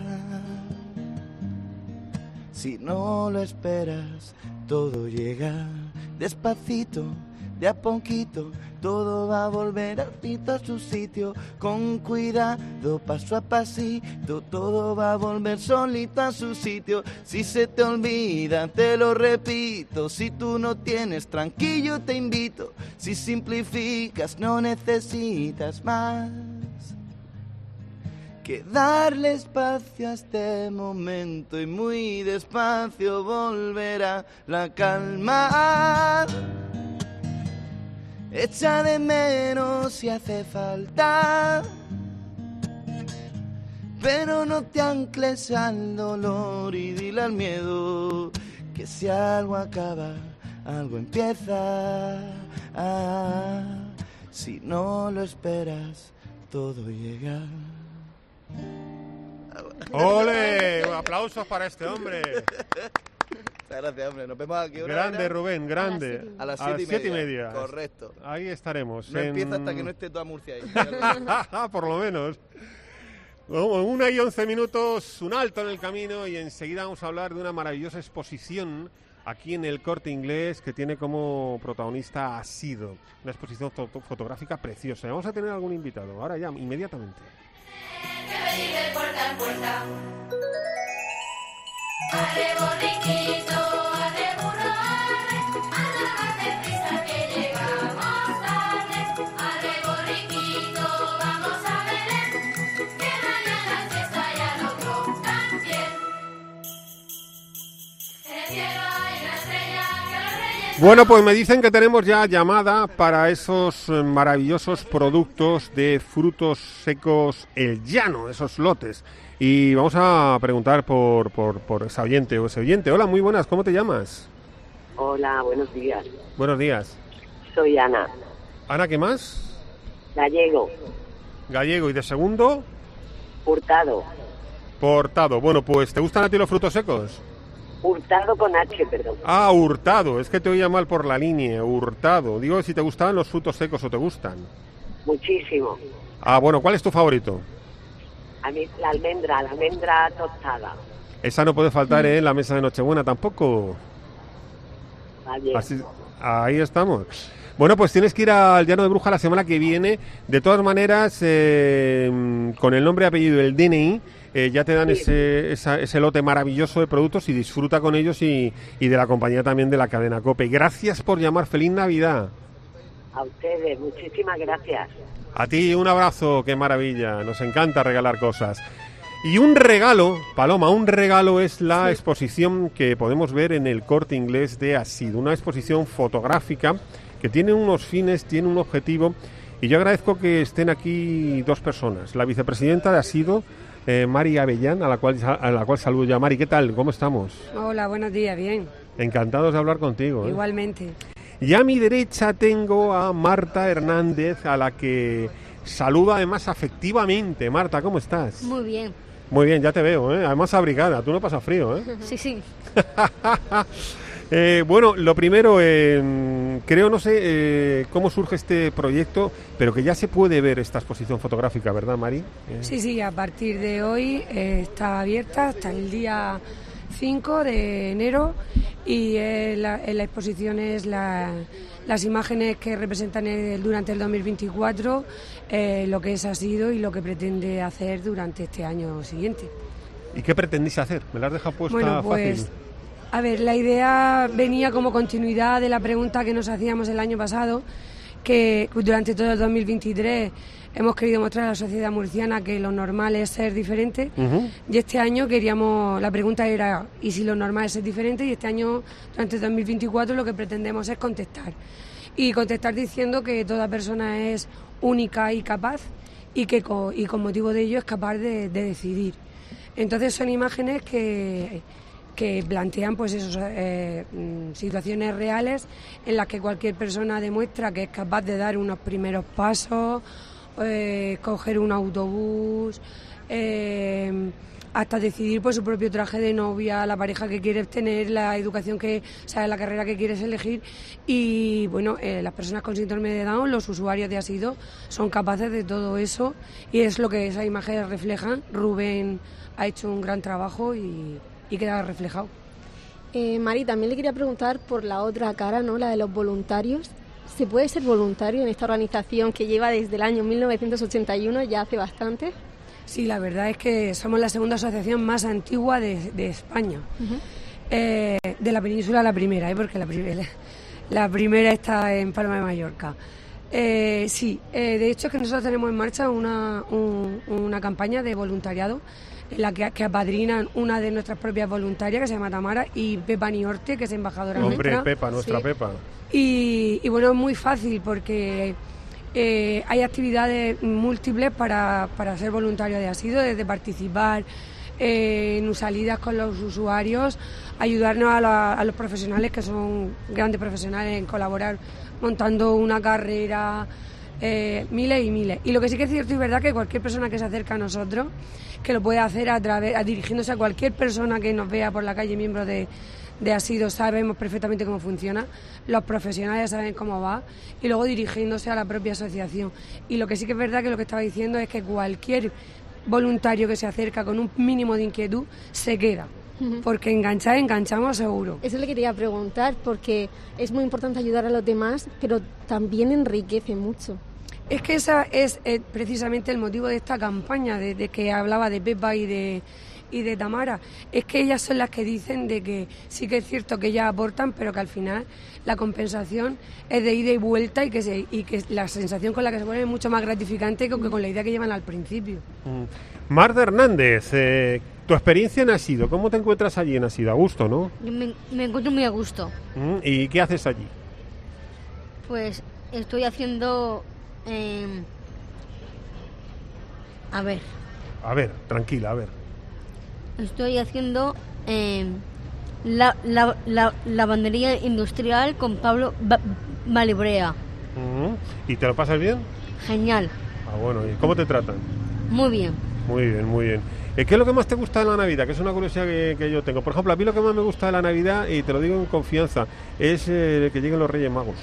Si no lo esperas, todo llega despacito, de a poquito, todo va a volver a a su sitio, con cuidado, paso a pasito, todo va a volver solito a su sitio. Si se te olvida, te lo repito, si tú no tienes, tranquilo te invito, si simplificas, no necesitas más que darle espacio a este momento y muy despacio volverá la calma. Echa de menos si hace falta, pero no te ancles al dolor y dile al miedo que si algo acaba, algo empieza. Ah, si no lo esperas, todo llega. ¡Ole! Aplausos para este hombre. Muchas gracias, hombre. Nos vemos aquí. Grande, Rubén, grande. A las siete, a las siete y, y media. media. Correcto. Ahí estaremos. No en... empieza hasta que no esté toda Murcia ahí. Por lo menos. Bueno, en una y once minutos, un alto en el camino y enseguida vamos a hablar de una maravillosa exposición aquí en el Corte Inglés que tiene como protagonista a Sido. Una exposición foto- fotográfica preciosa. Vamos a tener algún invitado. Ahora ya, inmediatamente. Que venir de puerta en puerta. Arre borriquito, arre burro, arre, anda más deprisa que llegamos tarde. Arre borriquito, vamos a Belén, que mañana es fiesta y al otro también. En el cielo hay una estrella que a los reyes... Bueno, pues me dicen que tenemos ya llamada para esos eh, maravillosos productos de frutos secos El Llano, esos lotes. Y vamos a preguntar por, por, por esa oyente o ese oyente. Hola, muy buenas, ¿cómo te llamas? Hola, buenos días. Buenos días. Soy Ana. Ana, ¿qué más? Gallego. Gallego. ¿Y de segundo? Hurtado. Portado. Bueno, pues ¿te gustan a ti los frutos secos? Hurtado con H, perdón. Ah, Hurtado. Es que te oía mal por la línea. Hurtado. Digo si te gustaban los frutos secos o te gustan. Muchísimo. Ah, bueno, ¿cuál es tu favorito? A mí la almendra, la almendra tostada. Esa no puede faltar ¿eh? en la mesa de Nochebuena tampoco. Vale. Así, ahí estamos. Bueno, pues tienes que ir al Llano de Bruja la semana que viene. De todas maneras, eh, con el nombre y apellido y el D N I, eh, ya te dan sí. ese, esa, ese lote maravilloso de productos y disfruta con ellos y, y de la compañía también de la cadena COPE. Gracias por llamar. ¡Feliz Navidad! A ustedes, muchísimas gracias. A ti un abrazo, qué maravilla. Nos encanta regalar cosas. Y un regalo, Paloma, un regalo es la sí. exposición que podemos ver en el Corte Inglés de Asido. Una exposición fotográfica que tiene unos fines, tiene un objetivo. Y yo agradezco que estén aquí dos personas. La vicepresidenta de Asido, eh, Mari Avellán, a la cual a la cual saludo ya. Mari, ¿qué tal? ¿Cómo estamos? Hola, buenos días, bien. Encantados de hablar contigo. ¿eh? Igualmente. Y a mi derecha tengo a Marta Hernández, a la que saludo además afectivamente. Marta, ¿cómo estás? Muy bien. Muy bien, ya te veo, ¿eh? Además abrigada, tú no pasas frío, ¿eh? Sí, sí. eh, bueno, lo primero, eh, creo, no sé eh, cómo surge este proyecto, pero que ya se puede ver esta exposición fotográfica, ¿verdad, Mari? Eh. Sí, sí, a partir de hoy eh, está abierta hasta el día cinco de enero y eh, la, en la exposición es la, las imágenes que representan el, durante el dos mil veinticuatro, eh, lo que es ha sido y lo que pretende hacer durante este año siguiente. ¿Y qué pretendís hacer? Me la has dejado puesta bueno, pues, fácil. A ver, la idea venía como continuidad de la pregunta que nos hacíamos el año pasado, que durante todo el dos mil veintitrés hemos querido mostrar a la sociedad murciana que lo normal es ser diferente. Uh-huh. Y este año queríamos, la pregunta era, ¿y si lo normal es ser diferente? Y este año, durante el dos mil veinticuatro, lo que pretendemos es contestar. Y contestar diciendo que toda persona es única y capaz y que con, y con motivo de ello es capaz de, de decidir. Entonces son imágenes que, que plantean pues esos, eh, situaciones reales en las que cualquier persona demuestra que es capaz de dar unos primeros pasos eh, coger un autobús, eh, hasta decidir pues su propio traje de novia, la pareja que quieres tener, la educación que, o sea, la carrera que quieres elegir. Y bueno, eh, las personas con síndrome de Down, los usuarios de Asido, son capaces de todo eso y es lo que esas imágenes reflejan. Rubén ha hecho un gran trabajo y, y queda reflejado. Eh, Mari, también le quería preguntar por la otra cara, ¿no? La de los voluntarios. ¿Se puede ser voluntario en esta organización que lleva desde el año mil novecientos ochenta y uno, ya hace bastante? Sí, la verdad es que somos la segunda asociación más antigua de, de España. Uh-huh. eh, de la península la primera, ¿eh? Porque la, prim- la primera está en Palma de Mallorca. Eh, sí, eh, de hecho es que nosotros tenemos en marcha una, un, una campaña de voluntariado en la que, que apadrinan una de nuestras propias voluntarias, que se llama Tamara, y Pepa Niorte, que es embajadora Hombre, nuestra. Pepa, nuestra sí. Pepa. Y, y bueno, es muy fácil porque... Eh, hay actividades múltiples para, para ser voluntario de Asido, desde participar eh, en salidas con los usuarios, ayudarnos a, la, a los profesionales que son grandes profesionales en colaborar montando una carrera, eh, miles y miles. Y lo que sí que es cierto y verdad que cualquier persona que se acerca a nosotros, que lo puede hacer a través, a, dirigiéndose a cualquier persona que nos vea por la calle, miembro de de Asido, sabemos perfectamente cómo funciona, los profesionales saben cómo va y luego dirigiéndose a la propia asociación. Y lo que sí que es verdad que lo que estaba diciendo es que cualquier voluntario que se acerca con un mínimo de inquietud se queda, uh-huh. porque enganchar, enganchamos seguro. Eso le quería preguntar, porque es muy importante ayudar a los demás, pero también enriquece mucho. Es que ese es eh, precisamente el motivo de esta campaña, de, de que hablaba de Pepa y de... y de Tamara, es que ellas son las que dicen de que sí que es cierto que ellas aportan, pero que al final la compensación es de ida y vuelta y que se, y que la sensación con la que se pone es mucho más gratificante que, que con la idea que llevan al principio. Mm. Marta Hernández, eh, tu experiencia en Asido, ¿cómo te encuentras allí en Asido? A gusto, ¿no? Yo me, me encuentro muy a gusto. Mm. ¿Y qué haces allí? Pues estoy haciendo... Eh, a ver. A ver, tranquila, a ver. Estoy haciendo eh, la, la, la lavandería industrial con Pablo ba- Malibrea. Uh-huh. ¿Y te lo pasas bien? Genial. Ah, bueno, ¿y cómo te tratan? Muy bien. Muy bien, muy bien. ¿Qué es lo que más te gusta de la Navidad? Que es una curiosidad que, que yo tengo. Por ejemplo, a mí lo que más me gusta de la Navidad, y te lo digo en confianza, es eh, que lleguen los Reyes Magos.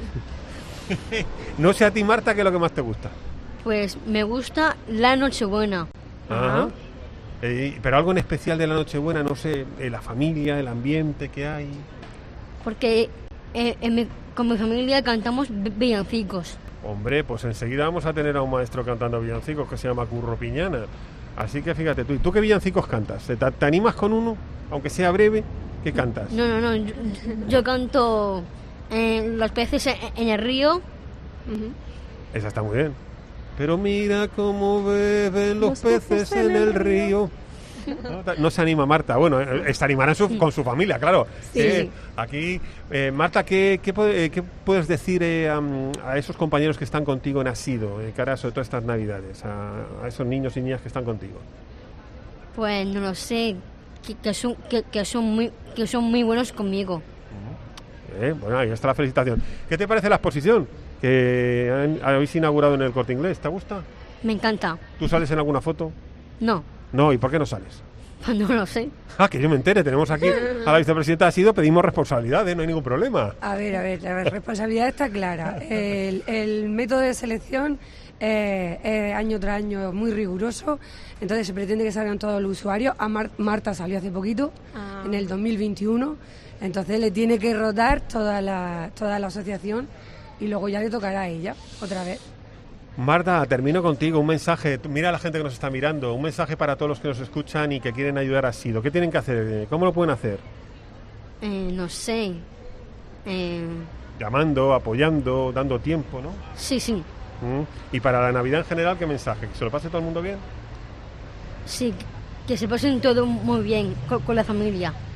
No sé a ti, Marta, ¿qué es lo que más te gusta? Pues me gusta la Nochebuena. Ajá. Eh, pero algo en especial de la Nochebuena, no sé, eh, la familia, el ambiente que hay. Porque eh, en mi, con mi familia cantamos villancicos. Hombre, pues enseguida vamos a tener a un maestro cantando villancicos que se llama Curro Piñana. Así que fíjate tú, ¿y tú qué villancicos cantas? ¿Te, te animas con uno? Aunque sea breve, ¿qué cantas? No, no, no, yo, yo canto eh, Los peces en, en el río. Uh-huh. Esa está muy bien. Pero mira cómo beben los, los peces, peces en el río. No, no se anima Marta. Bueno, eh, se animarán su, con su familia, claro. Sí. Eh, aquí, eh, Marta, ¿qué, qué, eh, ¿qué puedes decir eh, a, a esos compañeros que están contigo en Asido, eh, cara sobre todas estas Navidades, a, a esos niños y niñas que están contigo? Pues no lo sé, que, que, son, que, que, son, muy, que son muy buenos conmigo. Eh, bueno, ahí está la felicitación. ¿Qué te parece la exposición que han, habéis inaugurado en el Corte Inglés? ¿Te gusta? Me encanta. ¿Tú sales en alguna foto? No. No, ¿y por qué no sales? No lo sé. Ah, que yo me entere, tenemos aquí a la vicepresidenta de Asido, pedimos responsabilidades, no hay ningún problema. A ver, a ver, la responsabilidad está clara. El, el método de selección eh, eh, año tras año muy riguroso, entonces se pretende que salgan todos los usuarios. A Mar- Marta salió hace poquito, ah. en el dos mil veintiuno, entonces le tiene que rotar toda la, toda la asociación y luego ya le tocará a ella otra vez. Marta, termino contigo. Un mensaje, mira a la gente que nos está mirando, un mensaje para todos los que nos escuchan y que quieren ayudar a Asido. ¿Qué tienen que hacer? ¿Cómo lo pueden hacer? Eh, no sé. Eh... Llamando, apoyando, dando tiempo, ¿no? Sí, sí. ¿Mm? Y para la Navidad en general, ¿qué mensaje? ¿Que se lo pase todo el mundo bien? Sí, que se pasen todo muy bien con, con la familia.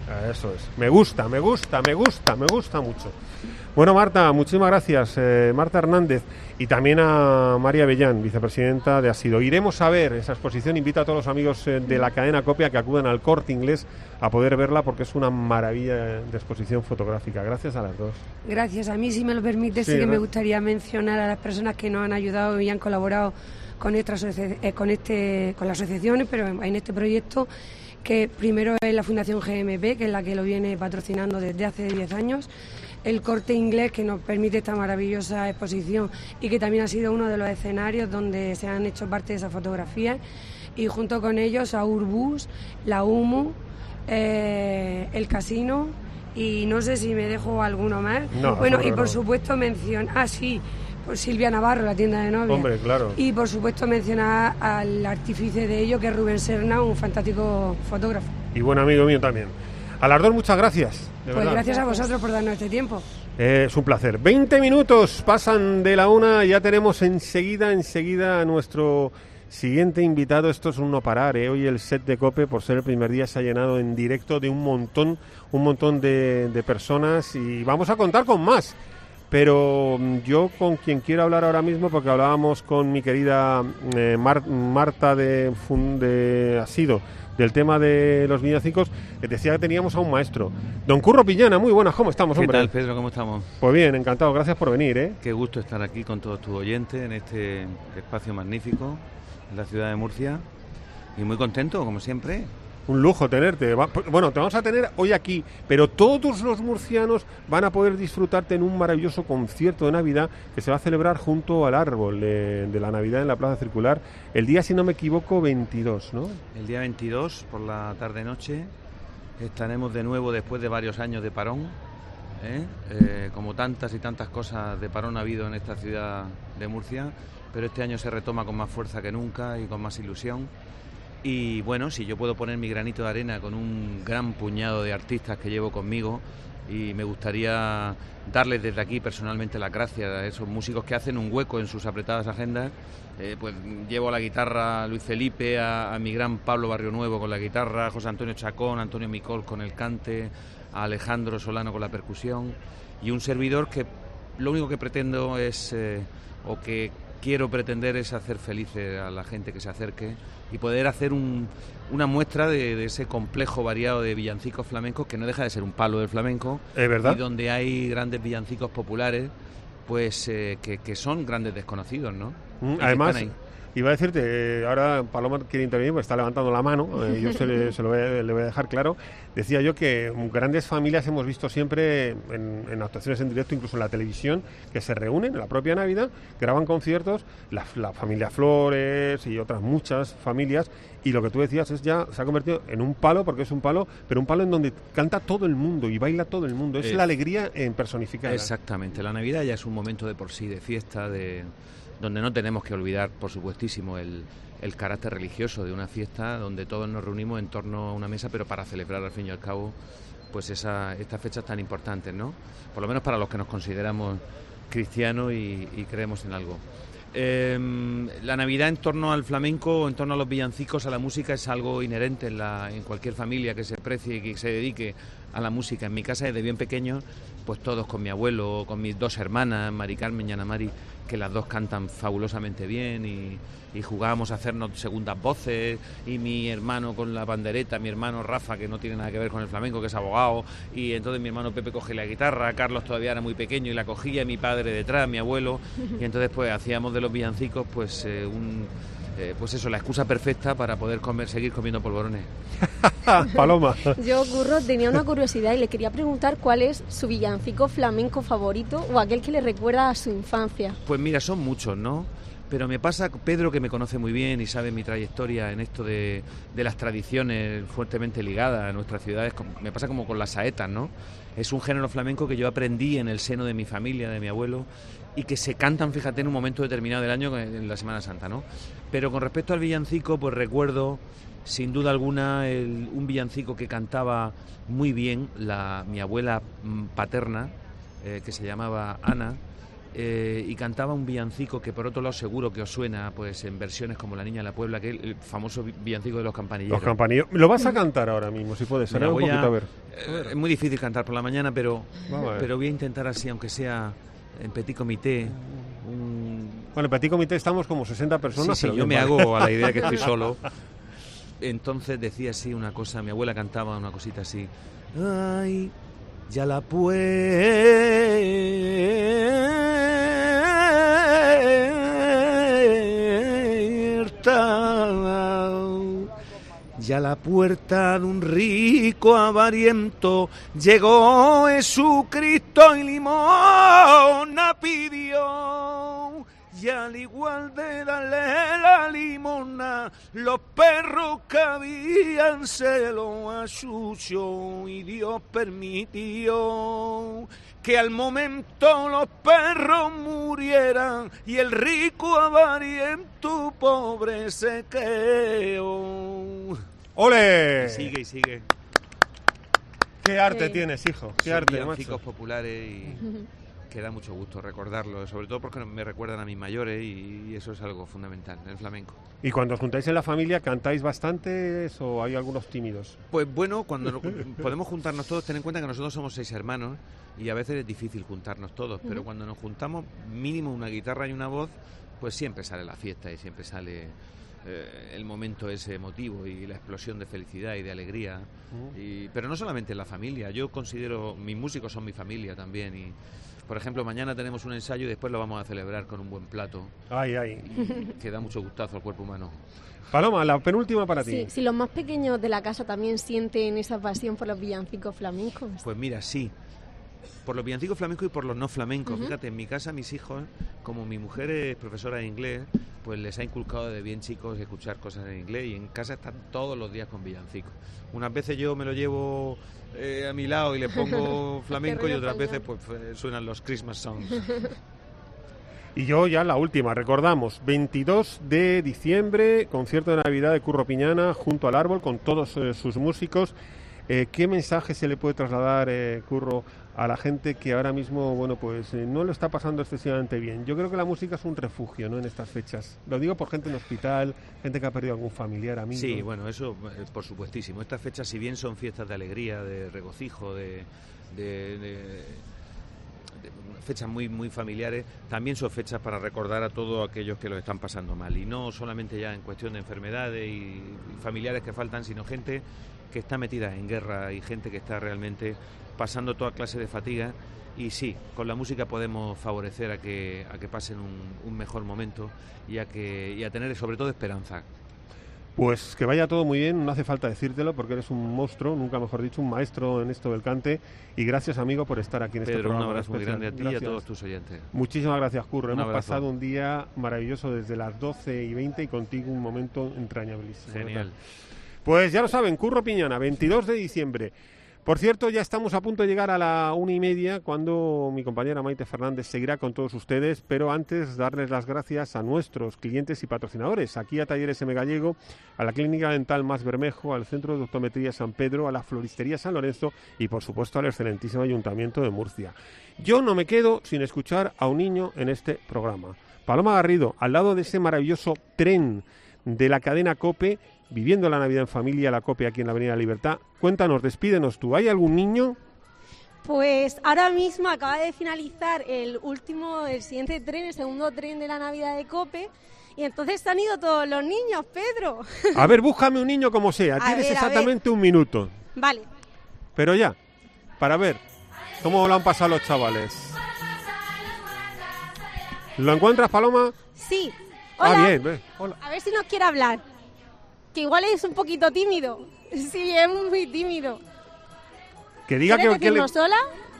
Eso es. Me gusta, me gusta, me gusta, me gusta mucho. Bueno, Marta, muchísimas gracias. Eh, Marta Hernández y también a María Bellán, vicepresidenta de Asido. Iremos a ver esa exposición. Invita a todos los amigos eh, de la cadena Copia que acudan al Corte Inglés a poder verla porque es una maravilla de exposición fotográfica. Gracias a las dos. Gracias. A mí, si me lo permite, sí, sí que ¿no? me gustaría mencionar a las personas que nos han ayudado y han colaborado con, esta, eh, con, este, con las asociaciones, pero en, en este proyecto, que primero es la Fundación G M P, que es la que lo viene patrocinando desde hace diez años, el Corte Inglés, que nos permite esta maravillosa exposición y que también ha sido uno de los escenarios donde se han hecho parte de esas fotografías, y junto con ellos a Urbus, la U M U, eh, el Casino, y no sé si me dejo alguno más. No, bueno, y por no. supuesto mencionar, ah sí, por Silvia Navarro, la tienda de novia. Hombre, claro. Y por supuesto mencionar al artífice de ello, que es Rubén Serna, un fantástico fotógrafo. Y buen amigo mío también. A las dos, muchas gracias. Pues verdad. Gracias a vosotros por darnos este tiempo. Eh, es un placer. veinte minutos pasan de la una, ya tenemos enseguida, enseguida a nuestro siguiente invitado. Esto es un no parar, ¿eh? Hoy el set de COPE, por ser el primer día, se ha llenado en directo de un montón, un montón de, de personas, y vamos a contar con más. Pero yo con quien quiero hablar ahora mismo, porque hablábamos con mi querida eh, Mar- Marta de, Fun- de Asido, del tema de los villancicos, que decía que teníamos a un maestro. Don Curro Piñana, muy buenas, ¿cómo estamos, hombre? ¿Qué tal, Pedro? ¿Cómo estamos? Pues bien, encantado, gracias por venir, ¿eh? Qué gusto estar aquí con todos tus oyentes en este espacio magnífico en la ciudad de Murcia, y muy contento, como siempre. Un lujo tenerte. Va, bueno, te vamos a tener hoy aquí, pero todos los murcianos van a poder disfrutarte en un maravilloso concierto de Navidad que se va a celebrar junto al árbol de, de la Navidad en la Plaza Circular, el día, si no me equivoco, veintidós, ¿no? El día veintidós, por la tarde-noche, estaremos de nuevo después de varios años de parón, ¿eh? Eh, como tantas y tantas cosas de parón ha habido en esta ciudad de Murcia, pero este año se retoma con más fuerza que nunca y con más ilusión. Y bueno, si yo puedo poner mi granito de arena con un gran puñado de artistas que llevo conmigo, y me gustaría darles desde aquí personalmente las gracias a esos músicos que hacen un hueco en sus apretadas agendas. Eh, pues llevo a la guitarra a Luis Felipe, a, a mi gran Pablo Barrio Nuevo con la guitarra, a José Antonio Chacón, a Antonio Micol con el cante, a Alejandro Solano con la percusión, y un servidor que lo único que pretendo es, eh, o que quiero pretender es hacer felices a la gente que se acerque y poder hacer un, una muestra de, de ese complejo variado de villancicos flamencos, que no deja de ser un palo del flamenco. ¿Es verdad? Y donde hay grandes villancicos populares, pues eh, que, que son grandes desconocidos, ¿no? Mm, además, iba a decirte, eh, ahora Paloma quiere intervenir, pues está levantando la mano, eh, yo se, le, se lo voy a, le voy a dejar claro. Decía yo que grandes familias hemos visto siempre en, en actuaciones en directo, incluso en la televisión, que se reúnen en la propia Navidad, graban conciertos, la, la familia Flores y otras muchas familias, y lo que tú decías es ya, se ha convertido en un palo, porque es un palo, pero un palo en donde canta todo el mundo y baila todo el mundo, es eh, la alegría en personificada. Exactamente, la Navidad ya es un momento de por sí, de fiesta, de donde no tenemos que olvidar, por supuestísimo, el, el carácter religioso de una fiesta donde todos nos reunimos en torno a una mesa, pero para celebrar al fin y al cabo pues esa, estas fechas tan importantes, ¿no? Por lo menos para los que nos consideramos cristianos y, y creemos en algo. Eh, la Navidad en torno al flamenco, en torno a los villancicos, a la música, es algo inherente en, la, en cualquier familia que se precie y que se dedique a la música. En mi casa, desde bien pequeño, pues todos con mi abuelo, con mis dos hermanas, Mari Carmen y Ana Mari, que las dos cantan fabulosamente bien, y, y jugábamos a hacernos segundas voces, y mi hermano con la pandereta, mi hermano Rafa, que no tiene nada que ver con el flamenco, que es abogado, y entonces mi hermano Pepe coge la guitarra, Carlos todavía era muy pequeño y la cogía, mi padre detrás, mi abuelo, y entonces pues hacíamos de los villancicos pues eh, un... Eh, pues eso, la excusa perfecta para poder comer, seguir comiendo polvorones. Paloma. Yo, Curro, tenía una curiosidad y le quería preguntar cuál es su villancico flamenco favorito o aquel que le recuerda a su infancia. Pues mira, son muchos, ¿no? Pero me pasa, Pedro, que me conoce muy bien y sabe mi trayectoria en esto de, de las tradiciones fuertemente ligadas a nuestras ciudades, me pasa como con las saetas, ¿no? Es un género flamenco que yo aprendí en el seno de mi familia, de mi abuelo, y que se cantan, fíjate, en un momento determinado del año, en la Semana Santa, ¿no? Pero con respecto al villancico, pues recuerdo, sin duda alguna, el, un villancico que cantaba muy bien la, mi abuela paterna, eh, que se llamaba Ana, eh, y cantaba un villancico que por otro lado seguro que os suena, pues en versiones como La Niña de la Puebla, que es el famoso villancico de los campanilleros. Los campanilleros. ¿Lo vas a cantar ahora mismo, si puedes? Mira, un voy poquito, a, a ver. Eh, es muy difícil cantar por la mañana, pero, Vamos a ver. pero voy a intentar así, aunque sea en petit comité. Un... Bueno, en petit comité estamos como sesenta personas. Sí, sí, pero yo bien, me vale. hago a la idea que estoy solo. Entonces decía así una cosa, mi abuela cantaba una cosita así. Ay, ya la puerta, ya la puerta de un rico avariento llegó Jesucristo y limosna pidió. Y al igual de darle la limosna, los perros que habían se lo achuchó y Dios permitió que al momento los perros murieran y el rico avariento pobre se quedó. ¡Ole! Y sigue y sigue. ¿Qué arte Sí. tienes, hijo? ¿Qué Son arte, villancicos macho? populares y que da mucho gusto recordarlo, sobre todo porque me recuerdan a mis mayores y, y eso es algo fundamental en el flamenco. ¿Y cuando os juntáis en la familia, cantáis bastantes o hay algunos tímidos? Pues bueno, cuando no- podemos juntarnos todos, ten en cuenta que nosotros somos seis hermanos y a veces es difícil juntarnos todos, pero Ujú. cuando nos juntamos, mínimo una guitarra y una voz, pues siempre sale la fiesta y siempre sale eh, el momento ese emotivo y la explosión de felicidad y de alegría. Ujú. Y, pero no solamente en la familia, yo considero, mis músicos son mi familia también y, por ejemplo, mañana tenemos un ensayo y después lo vamos a celebrar con un buen plato. Ay, ay. Y que da mucho gustazo al cuerpo humano. Paloma, la penúltima para ti. Sí, si los más pequeños de la casa también sienten esa pasión por los villancicos flamencos. Pues mira, sí. Por los villancicos flamencos y por los no flamencos. Ujú. Fíjate, en mi casa mis hijos, como mi mujer es profesora de inglés, pues les ha inculcado de bien chicos escuchar cosas en inglés y en casa están todos los días con villancicos. Unas veces yo me lo llevo eh, a mi lado y le pongo flamenco y Terreno otras veces español. pues eh, suenan los Christmas songs. Y yo ya la última, recordamos, veintidós de diciembre, concierto de Navidad de Curro Piñana junto al árbol con todos eh, sus músicos. Eh, ¿Qué mensaje se le puede trasladar, eh, Curro, a la gente que ahora mismo, bueno, pues eh, no lo está pasando excesivamente bien? Yo creo que la música es un refugio, ¿no?, en estas fechas. Lo digo por gente en hospital, gente que ha perdido algún familiar, amigo. Sí, bueno, eso eh, por supuestísimo. Estas fechas, si bien son fiestas de alegría, de regocijo, de, de- de- de fechas muy muy familiares, también son fechas para recordar a todos aquellos que lo están pasando mal. Y no solamente ya en cuestión de enfermedades y, y familiares que faltan, sino gente que está metida en guerra y gente que está realmente pasando toda clase de fatiga. Y sí, con la música podemos favorecer a que, a que pasen un, un mejor momento y a, que, y a tener sobre todo esperanza. Pues que vaya todo muy bien, no hace falta decírtelo porque eres un monstruo, nunca mejor dicho, un maestro en esto del cante. Y gracias, amigo, por estar aquí en este Pedro, un programa. abrazo muy especial. grande a ti Gracias. y a todos tus oyentes. Muchísimas gracias, Curro. Un Hemos abrazo. pasado un día maravilloso desde las doce y veinte y contigo un momento entrañabilísimo. Genial. Pues ya lo saben, Curro Piñana, veintidós de diciembre. Por cierto, ya estamos a punto de llegar a la una y media cuando mi compañera Maite Fernández seguirá con todos ustedes, pero antes darles las gracias a nuestros clientes y patrocinadores, aquí a Talleres M. Gallego, a la Clínica Dental Más Bermejo, al Centro de Optometría San Pedro, a la Floristería San Lorenzo y por supuesto al excelentísimo Ayuntamiento de Murcia. Yo no me quedo sin escuchar a un niño en este programa. Paloma Garrido, al lado de ese maravilloso tren de la cadena COPE, viviendo la Navidad en familia, la COPE aquí en la Avenida Libertad. Cuéntanos, despídenos tú. ¿Hay algún niño? Pues ahora mismo acaba de finalizar el último, el siguiente tren, el segundo tren de la Navidad de COPE, y entonces se han ido todos los niños, Pedro. A ver, búscame un niño como sea. A Tienes ver, a exactamente un minuto. Vale. Pero ya, para ver cómo lo han pasado los chavales. ¿Lo encuentras, Paloma? Sí. Hola. Ah, bien. Ve. Hola. A ver si nos quiere hablar. Que igual es un poquito tímido. Sí, es muy tímido. Que diga que, ¿Quieres que le... decirnos hola?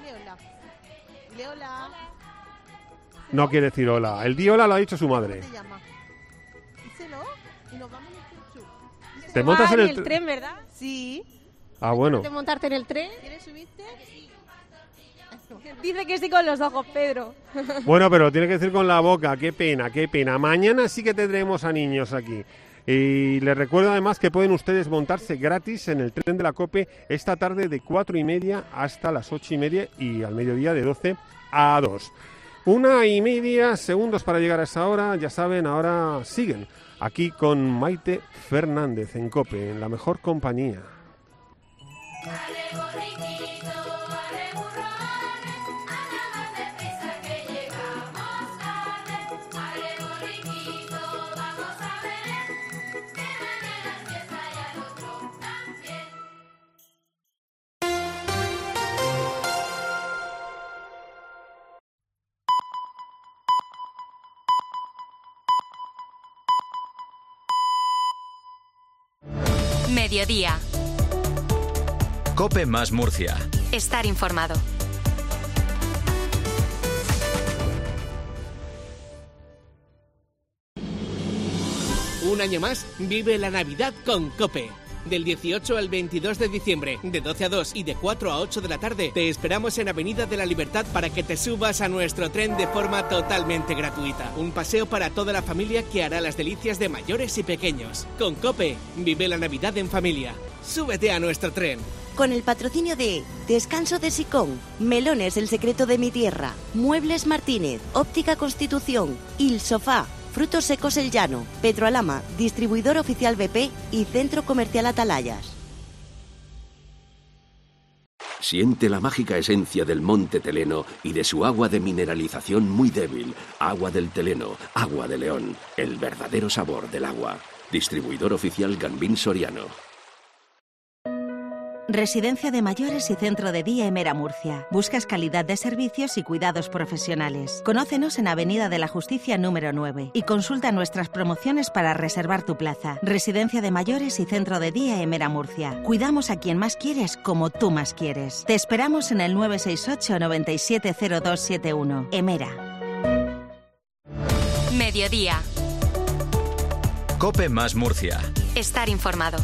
Leola, No quiere decir hola. El día hola lo ha dicho su madre. ¿cómo te llamas? Díselo y nos vamos en el chuchu. ¿Te montas en en el el tren? tren, ¿verdad? Sí. Ah, bueno. ¿De montarte en el tren? ¿Quieres subirte? Dice que sí con los ojos, Pedro. Bueno, pero tiene que decir con la boca. Qué pena, qué pena. Mañana sí que tendremos a niños aquí. Y les recuerdo además que pueden ustedes montarse gratis en el tren de la COPE esta tarde de cuatro y media hasta las ocho y media y al mediodía de doce a dos. Una y media segundos para llegar a esa hora. Ya saben, ahora siguen aquí con Maite Fernández en COPE, en la mejor compañía. Mediodía. COPE más Murcia. Estar informado. Un año más, vive la Navidad con COPE. Del dieciocho al veintidós de diciembre, de doce a dos y de cuatro a ocho de la tarde, te esperamos en Avenida de la Libertad para que te subas a nuestro tren de forma totalmente gratuita. Un paseo para toda la familia que hará las delicias de mayores y pequeños. Con COPE, vive la Navidad en familia. Súbete a nuestro tren. Con el patrocinio de Descanso de Sicón, Melones El Secreto de mi Tierra, Muebles Martínez, Óptica Constitución, Il Sofá, Frutos Secos El Llano, Petroalama, Distribuidor Oficial B P y Centro Comercial Atalayas. Siente la mágica esencia del Monte Teleno y de su agua de mineralización muy débil. Agua del Teleno, agua de León, el verdadero sabor del agua. Distribuidor Oficial Gambín Soriano. Residencia de Mayores y Centro de Día Emera Murcia. Buscas calidad de servicios y cuidados profesionales. Conócenos en Avenida de la Justicia número nueve y consulta nuestras promociones para reservar tu plaza. Residencia de Mayores y Centro de Día Emera Murcia. Cuidamos a quien más quieres como tú más quieres. Te esperamos en el nueve seis ocho, nueve siete cero dos siete uno. Emera. Mediodía. COPE más Murcia. Estar informado.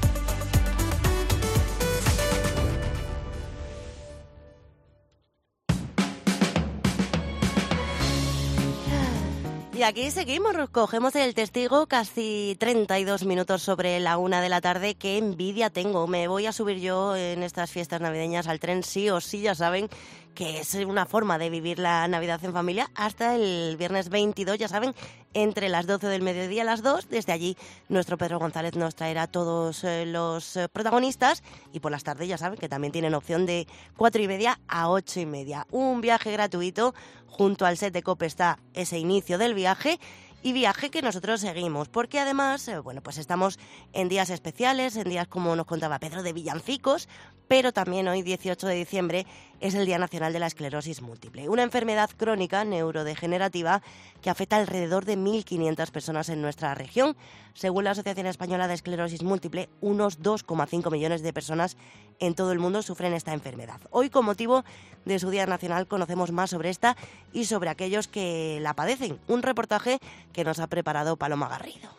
Y aquí seguimos, cogemos el testigo casi treinta y dos minutos sobre la una de la tarde. Qué envidia tengo, me voy a subir yo en estas fiestas navideñas al tren sí o sí, ya saben que es una forma de vivir la Navidad en familia hasta el viernes veintidós, ya saben, entre las doce del mediodía a las dos. Desde allí nuestro Pedro González nos traerá todos eh, los eh, protagonistas y por las tardes ya saben que también tienen opción de cuatro y media a ocho y media. Un viaje gratuito, junto al set de COPE está ese inicio del viaje. Y viaje que nosotros seguimos, porque además, eh, bueno, pues estamos en días especiales, en días como nos contaba Pedro de villancicos, pero también hoy, dieciocho de diciembre, es el Día Nacional de la Esclerosis Múltiple, una enfermedad crónica neurodegenerativa que afecta a alrededor de mil quinientas personas en nuestra región. Según la Asociación Española de Esclerosis Múltiple, unos dos coma cinco millones de personas en todo el mundo sufren esta enfermedad. Hoy, con motivo de su Día Nacional, conocemos más sobre esta y sobre aquellos que la padecen. Un reportaje que nos ha preparado Paloma Garrido.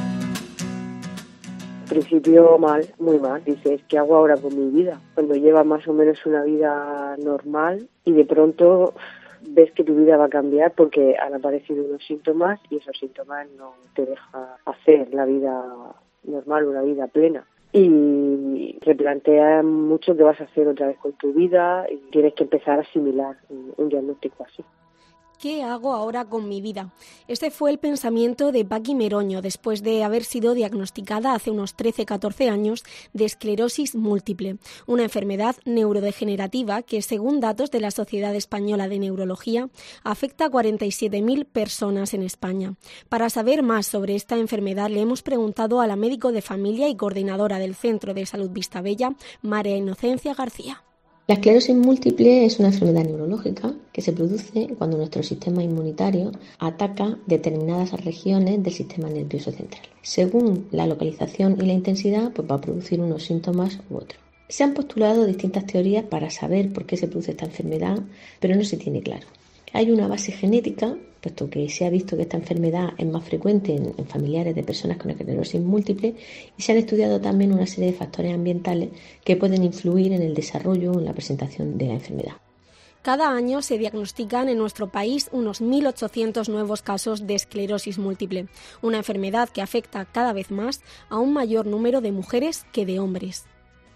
Al principio mal, muy mal. Dices, ¿qué hago ahora con mi vida? Cuando llevas más o menos una vida normal y de pronto ves que tu vida va a cambiar porque han aparecido unos síntomas y esos síntomas no te dejan hacer la vida normal, una vida plena. Y replanteas mucho qué vas a hacer otra vez con tu vida y tienes que empezar a asimilar un, un diagnóstico así. ¿Qué hago ahora con mi vida? Este fue el pensamiento de Paqui Meroño después de haber sido diagnosticada hace unos trece catorce años de esclerosis múltiple, una enfermedad neurodegenerativa que, según datos de la Sociedad Española de Neurología, afecta a cuarenta y siete mil personas en España. Para saber más sobre esta enfermedad le hemos preguntado a la médico de familia y coordinadora del Centro de Salud Vistabella, María Inocencia García. La esclerosis múltiple es una enfermedad neurológica que se produce cuando nuestro sistema inmunitario ataca determinadas regiones del sistema nervioso central. Según la localización y la intensidad, pues va a producir unos síntomas u otros. Se han postulado distintas teorías para saber por qué se produce esta enfermedad, pero no se tiene claro. Hay una base genética, puesto que se ha visto que esta enfermedad es más frecuente en, en familiares de personas con esclerosis múltiple, y se han estudiado también una serie de factores ambientales que pueden influir en el desarrollo o en la presentación de la enfermedad. Cada año se diagnostican en nuestro país unos mil ochocientos nuevos casos de esclerosis múltiple, una enfermedad que afecta cada vez más a un mayor número de mujeres que de hombres.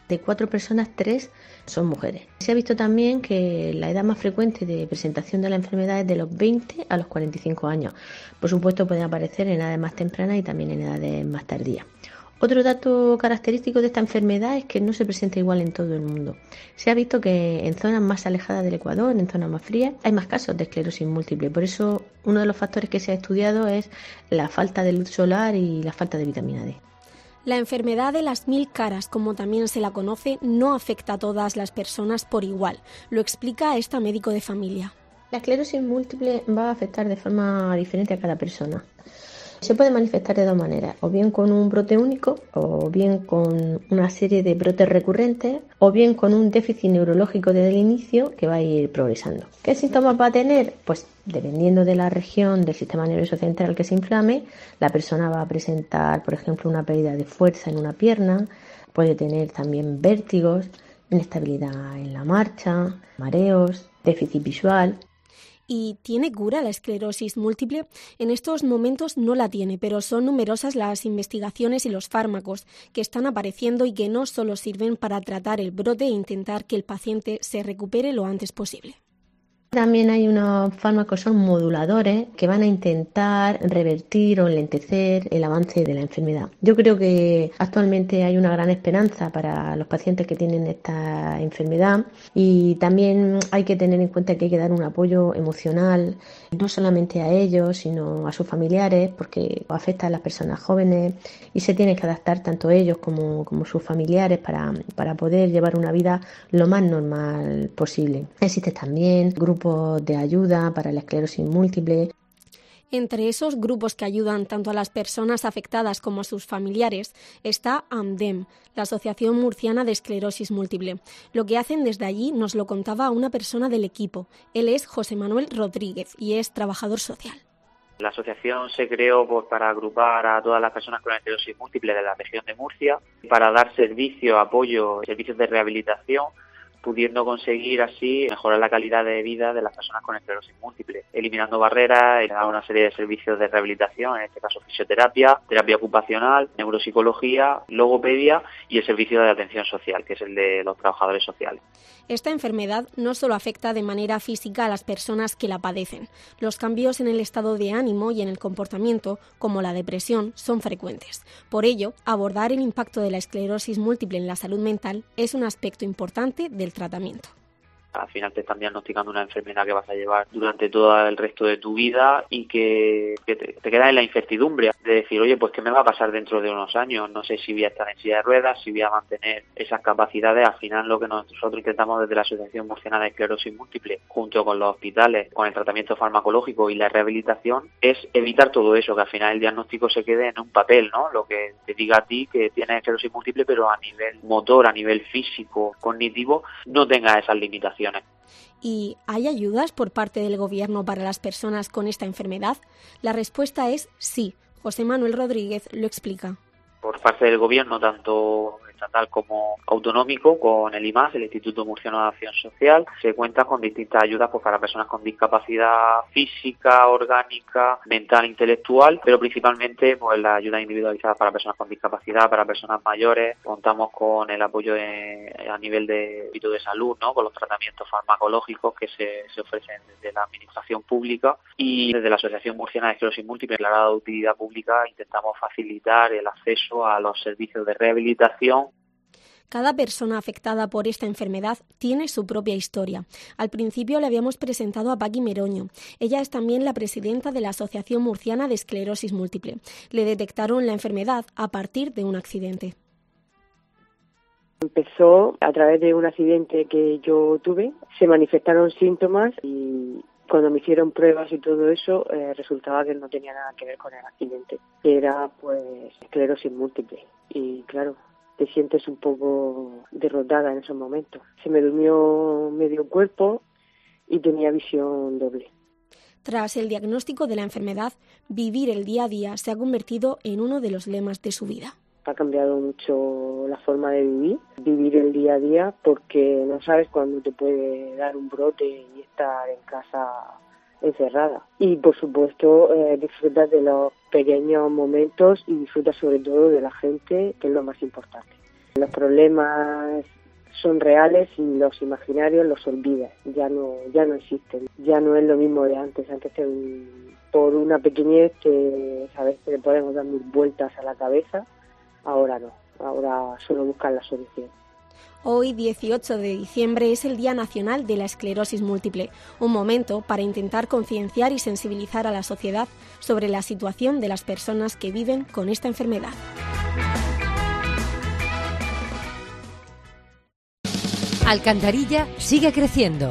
De cuatro personas, tres son mujeres. Se ha visto también que la edad más frecuente de presentación de la enfermedad es de los veinte a los cuarenta y cinco años. Por supuesto, pueden aparecer en edades más tempranas y también en edades más tardías. Otro dato característico de esta enfermedad es que no se presenta igual en todo el mundo. Se ha visto que en zonas más alejadas del Ecuador, en zonas más frías, hay más casos de esclerosis múltiple. Por eso, uno de los factores que se ha estudiado es la falta de luz solar y la falta de vitamina D. La enfermedad de las mil caras, como también se la conoce, no afecta a todas las personas por igual. Lo explica esta médico de familia. La esclerosis múltiple va a afectar de forma diferente a cada persona. Se puede manifestar de dos maneras, o bien con un brote único, o bien con una serie de brotes recurrentes, o bien con un déficit neurológico desde el inicio que va a ir progresando. ¿Qué síntomas va a tener? Pues dependiendo de la región del sistema nervioso central que se inflame, la persona va a presentar, por ejemplo, una pérdida de fuerza en una pierna, puede tener también vértigos, inestabilidad en la marcha, mareos, déficit visual. ¿Y tiene cura la esclerosis múltiple? En estos momentos no la tiene, pero son numerosas las investigaciones y los fármacos que están apareciendo y que no solo sirven para tratar el brote e intentar que el paciente se recupere lo antes posible. También hay unos fármacos, son moduladores, que van a intentar revertir o enlentecer el avance de la enfermedad. Yo creo que actualmente hay una gran esperanza para los pacientes que tienen esta enfermedad y también hay que tener en cuenta que hay que dar un apoyo emocional, no solamente a ellos, sino a sus familiares, porque afecta a las personas jóvenes y se tienen que adaptar tanto ellos como, como sus familiares para, para poder llevar una vida lo más normal posible. Existen también grupos de ayuda para la esclerosis múltiple. Entre esos grupos que ayudan tanto a las personas afectadas como a sus familiares está AMDEM, la Asociación Murciana de Esclerosis Múltiple. Lo que hacen desde allí nos lo contaba una persona del equipo. Él es José Manuel Rodríguez y es trabajador social. La asociación se creó pues, para agrupar a todas las personas con esclerosis múltiple de la región de Murcia, para dar servicio, apoyo, servicios de rehabilitación, pudiendo conseguir así mejorar la calidad de vida de las personas con esclerosis múltiple, eliminando barreras y dar una serie de servicios de rehabilitación, en este caso fisioterapia, terapia ocupacional, neuropsicología, logopedia y el servicio de atención social, que es el de los trabajadores sociales. Esta enfermedad no solo afecta de manera física a las personas que la padecen. Los cambios en el estado de ánimo y en el comportamiento, como la depresión, son frecuentes. Por ello, abordar el impacto de la esclerosis múltiple en la salud mental es un aspecto importante del tratamiento. Al final te están diagnosticando una enfermedad que vas a llevar durante todo el resto de tu vida y que, que te, te quedas en la incertidumbre de decir, oye, pues ¿qué me va a pasar dentro de unos años? No sé si voy a estar en silla de ruedas, si voy a mantener esas capacidades. Al final lo que nosotros intentamos desde la Asociación Murciana de Esclerosis Múltiple, junto con los hospitales, con el tratamiento farmacológico y la rehabilitación, es evitar todo eso, que al final el diagnóstico se quede en un papel, ¿no? Lo que te diga a ti que tienes esclerosis múltiple, pero a nivel motor, a nivel físico, cognitivo, no tengas esas limitaciones. ¿Y hay ayudas por parte del Gobierno para las personas con esta enfermedad? La respuesta es sí. José Manuel Rodríguez lo explica. Por parte del Gobierno, tanto estatal como autonómico, con el I M A S, el Instituto Murciano de Acción Social, se cuenta con distintas ayudas pues, para personas con discapacidad física, orgánica, mental, intelectual, pero principalmente pues la ayuda individualizada para personas con discapacidad, para personas mayores. Contamos con el apoyo de, a nivel de ámbito de salud, ¿no? Con los tratamientos farmacológicos que se, se ofrecen desde la administración pública, y desde la Asociación Murciana de Esclerosis Múltiple, declarada de utilidad pública, intentamos facilitar el acceso a los servicios de rehabilitación. Cada persona afectada por esta enfermedad tiene su propia historia. Al principio le habíamos presentado a Paqui Meroño. Ella es también la presidenta de la Asociación Murciana de Esclerosis Múltiple. Le detectaron la enfermedad a partir de un accidente. Empezó a través de un accidente que yo tuve. Se manifestaron síntomas y cuando me hicieron pruebas y todo eso, eh, resultaba que no tenía nada que ver con el accidente. Era pues esclerosis múltiple. Y claro, te sientes un poco derrotada en esos momentos. Se me durmió medio cuerpo y tenía visión doble. Tras el diagnóstico de la enfermedad, vivir el día a día se ha convertido en uno de los lemas de su vida. Ha cambiado mucho la forma de vivir, vivir el día a día, porque no sabes cuándo te puede dar un brote y estar en casa encerrada. Y por supuesto eh, disfrutas de los pequeños momentos y disfrutas sobre todo de la gente, que es lo más importante. Los problemas son reales y los imaginarios los olvidas, ya no ya no existen, ya no es lo mismo de antes. Antes te, por una pequeñez que sabes que le podemos dar mil vueltas a la cabeza, ahora no, ahora solo buscan la solución. Hoy, dieciocho de diciembre, es el Día Nacional de la Esclerosis Múltiple, un momento para intentar concienciar y sensibilizar a la sociedad sobre la situación de las personas que viven con esta enfermedad. Alcantarilla sigue creciendo.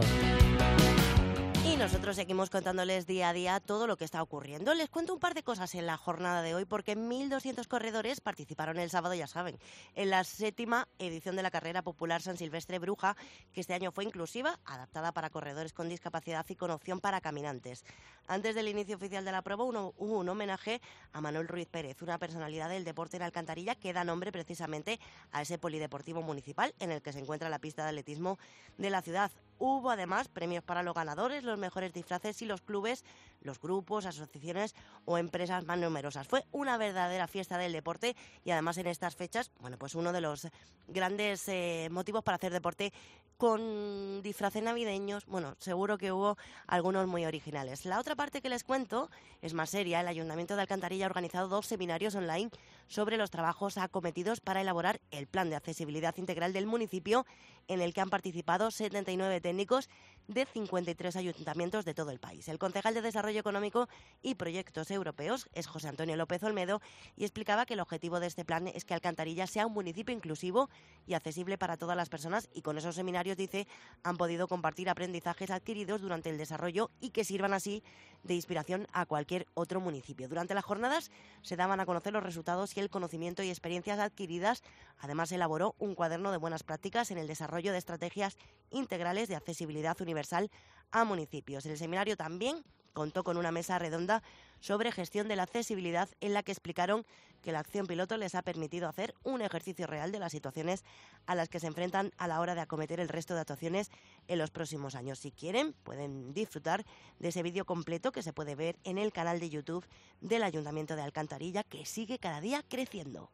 Y nosotros seguimos contándoles día a día todo lo que está ocurriendo. Les cuento un par de cosas en la jornada de hoy porque mil doscientos corredores participaron el sábado, ya saben, en la séptima edición de la carrera popular San Silvestre Bruja, que este año fue inclusiva, adaptada para corredores con discapacidad y con opción para caminantes. Antes del inicio oficial de la prueba uno, hubo un homenaje a Manuel Ruiz Pérez, una personalidad del deporte en Alcantarilla que da nombre precisamente a ese polideportivo municipal en el que se encuentra la pista de atletismo de la ciudad. Hubo además premios para los ganadores, los mejores disfraces y los clubes, los grupos, asociaciones o empresas más numerosas. Fue una verdadera fiesta del deporte y además en estas fechas, bueno, pues uno de los grandes eh, motivos para hacer deporte con disfraces navideños. Bueno, seguro que hubo algunos muy originales. La otra parte que les cuento es más seria. El Ayuntamiento de Alcantarilla ha organizado dos seminarios online sobre los trabajos acometidos para elaborar el plan de accesibilidad integral del municipio, en el que han participado setenta y nueve técnicos de cincuenta y tres ayuntamientos de todo el país. El concejal de Desarrollo Económico y Proyectos Europeos es José Antonio López Olmedo y explicaba que el objetivo de este plan es que Alcantarilla sea un municipio inclusivo y accesible para todas las personas, y con esos seminarios, dice, han podido compartir aprendizajes adquiridos durante el desarrollo y que sirvan así de inspiración a cualquier otro municipio. Durante las jornadas se daban a conocer los resultados y el conocimiento y experiencias adquiridas. Además, se elaboró un cuaderno de buenas prácticas en el desarrollo de estrategias integrales de accesibilidad universal a municipios. El seminario también contó con una mesa redonda sobre gestión de la accesibilidad, en la que explicaron que la acción piloto les ha permitido hacer un ejercicio real de las situaciones a las que se enfrentan a la hora de acometer el resto de actuaciones en los próximos años. Si quieren, pueden disfrutar de ese vídeo completo que se puede ver en el canal de YouTube del Ayuntamiento de Alcantarilla, que sigue cada día creciendo.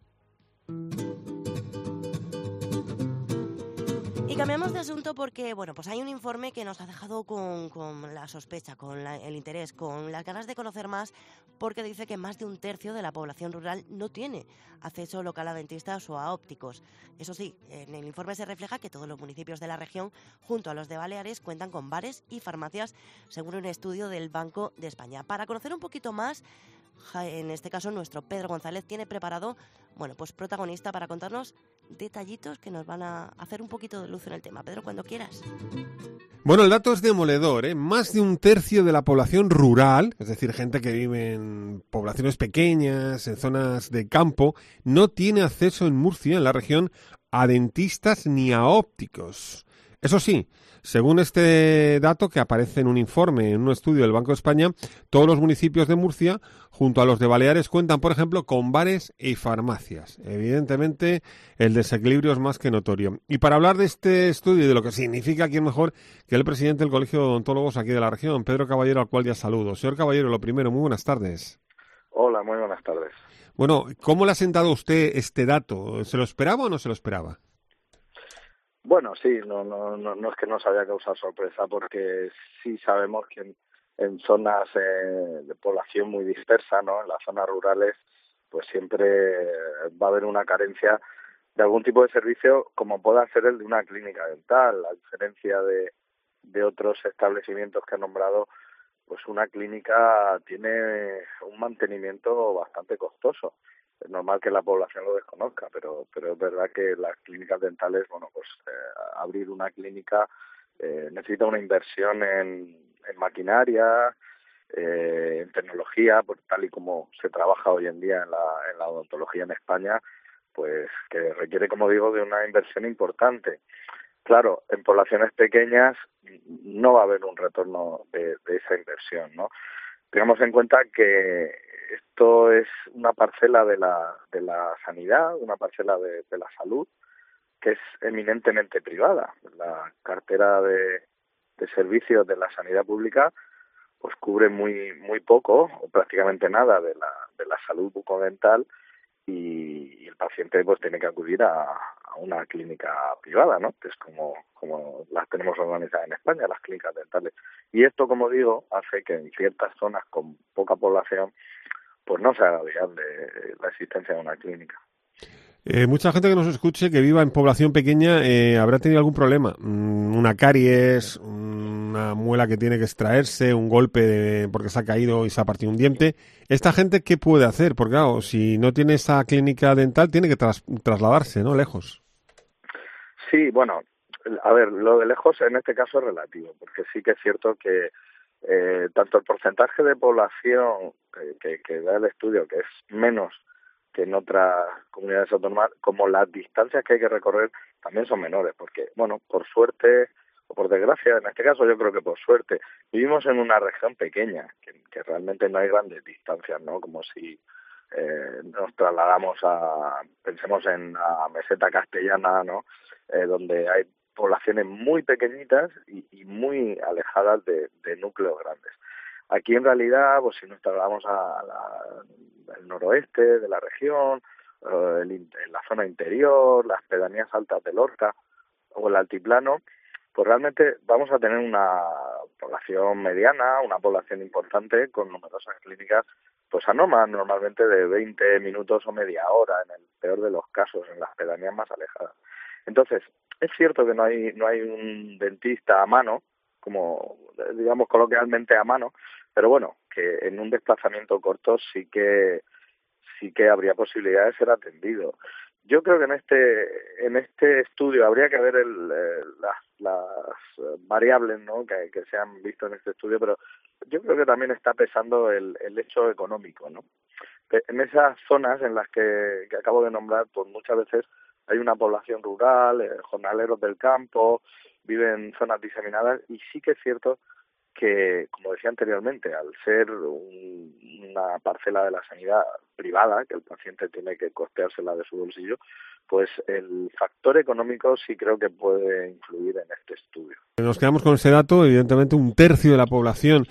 Y cambiamos de asunto porque, bueno, pues hay un informe que nos ha dejado con, con la sospecha, con la, el interés, con las ganas de conocer más, porque dice que más de un tercio de la población rural no tiene acceso local a dentistas o a ópticos. Eso sí, en el informe se refleja que todos los municipios de la región, junto a los de Baleares, cuentan con bares y farmacias, según un estudio del Banco de España. Para conocer un poquito más, en este caso nuestro Pedro González tiene preparado, bueno, pues protagonista para contarnos detallitos que nos van a hacer un poquito de luz en el tema. Pedro, cuando quieras. Bueno, el dato es demoledor, ¿eh? Más de un tercio de la población rural, es decir, gente que vive en poblaciones pequeñas, en zonas de campo, no tiene acceso en Murcia, en la región, a dentistas ni a ópticos. Eso sí, según este dato que aparece en un informe, en un estudio del Banco de España, todos los municipios de Murcia, junto a los de Baleares, cuentan, por ejemplo, con bares y farmacias. Evidentemente, el desequilibrio es más que notorio. Y para hablar de este estudio y de lo que significa, ¿quién mejor que el presidente del Colegio de Odontólogos aquí de la región, Pedro Caballero, al cual ya saludo? Señor Caballero, lo primero, muy buenas tardes. Hola, muy buenas tardes. Bueno, ¿cómo le ha sentado a usted este dato? ¿Se lo esperaba o no se lo esperaba? Bueno, sí, no, no, no, no es que nos haya causado sorpresa, porque sí sabemos que en, en zonas eh, de población muy dispersa, ¿no? En las zonas rurales, pues siempre va a haber una carencia de algún tipo de servicio, como pueda ser el de una clínica dental. A diferencia de, de otros establecimientos que he nombrado, pues una clínica tiene un mantenimiento bastante costoso. Es normal que la población lo desconozca, pero pero es verdad que las clínicas dentales, bueno, pues eh, abrir una clínica eh, necesita una inversión en, en maquinaria, eh, en tecnología, pues tal y como se trabaja hoy en día en la, en la odontología en España, pues que requiere, como digo, de una inversión importante. Claro, en poblaciones pequeñas no va a haber un retorno de, de esa inversión, ¿no? Tengamos en cuenta que esto es una parcela de la de la sanidad, una parcela de, de la salud, que es eminentemente privada. La cartera de, de servicios de la sanidad pública pues cubre muy muy poco o prácticamente nada de la de la salud bucodental, y, y el paciente pues tiene que acudir a, a una clínica privada, ¿no? Que es como, como las tenemos organizadas en España, las clínicas dentales. Y esto, como digo, hace que en ciertas zonas con poca población pues no se haga viable la existencia de una clínica. Eh, mucha gente que nos escuche, que viva en población pequeña, eh, habrá tenido algún problema. Mm, una caries, una muela que tiene que extraerse, un golpe de, porque se ha caído y se ha partido un diente. ¿Esta gente qué puede hacer? Porque claro, si no tiene esa clínica dental, tiene que tras, trasladarse, ¿no? Lejos. Sí, bueno, a ver, lo de lejos en este caso es relativo, porque sí que es cierto que eh, tanto el porcentaje de población eh, que, que da el estudio, que es menos que en otras comunidades autónomas, como las distancias que hay que recorrer también son menores, porque, bueno, por suerte o por desgracia, en este caso yo creo que por suerte, vivimos en una región pequeña, que, que realmente no hay grandes distancias, ¿no? Como si eh, nos trasladamos a, pensemos en la meseta castellana, ¿no? Eh, donde hay poblaciones muy pequeñitas y, y muy alejadas de, de núcleos grandes. Aquí en realidad, pues si nos trasladamos a la, al noroeste de la región, eh, el, en la zona interior, las pedanías altas de Lorca o el altiplano, pues realmente vamos a tener una población mediana, una población importante con numerosas clínicas, pues a no más normalmente de veinte minutos o media hora, en el peor de los casos, en las pedanías más alejadas. Entonces, es cierto que no hay no hay un dentista a mano, como digamos coloquialmente a mano, pero bueno, que en un desplazamiento corto sí que sí que habría posibilidad de ser atendido. Yo creo que en este en este estudio habría que ver el, eh, las, las variables, ¿no? que, que se han visto en este estudio, pero yo creo que también está pesando el, el hecho económico, ¿no? En esas zonas en las que, que acabo de nombrar, pues muchas veces hay una población rural, eh, jornaleros del campo, viven en zonas diseminadas, y sí que es cierto que, como decía anteriormente, al ser un, una parcela de la sanidad privada, que el paciente tiene que costeársela de su bolsillo, pues el factor económico sí creo que puede influir en este estudio. Nos quedamos con ese dato. Evidentemente, un tercio de la población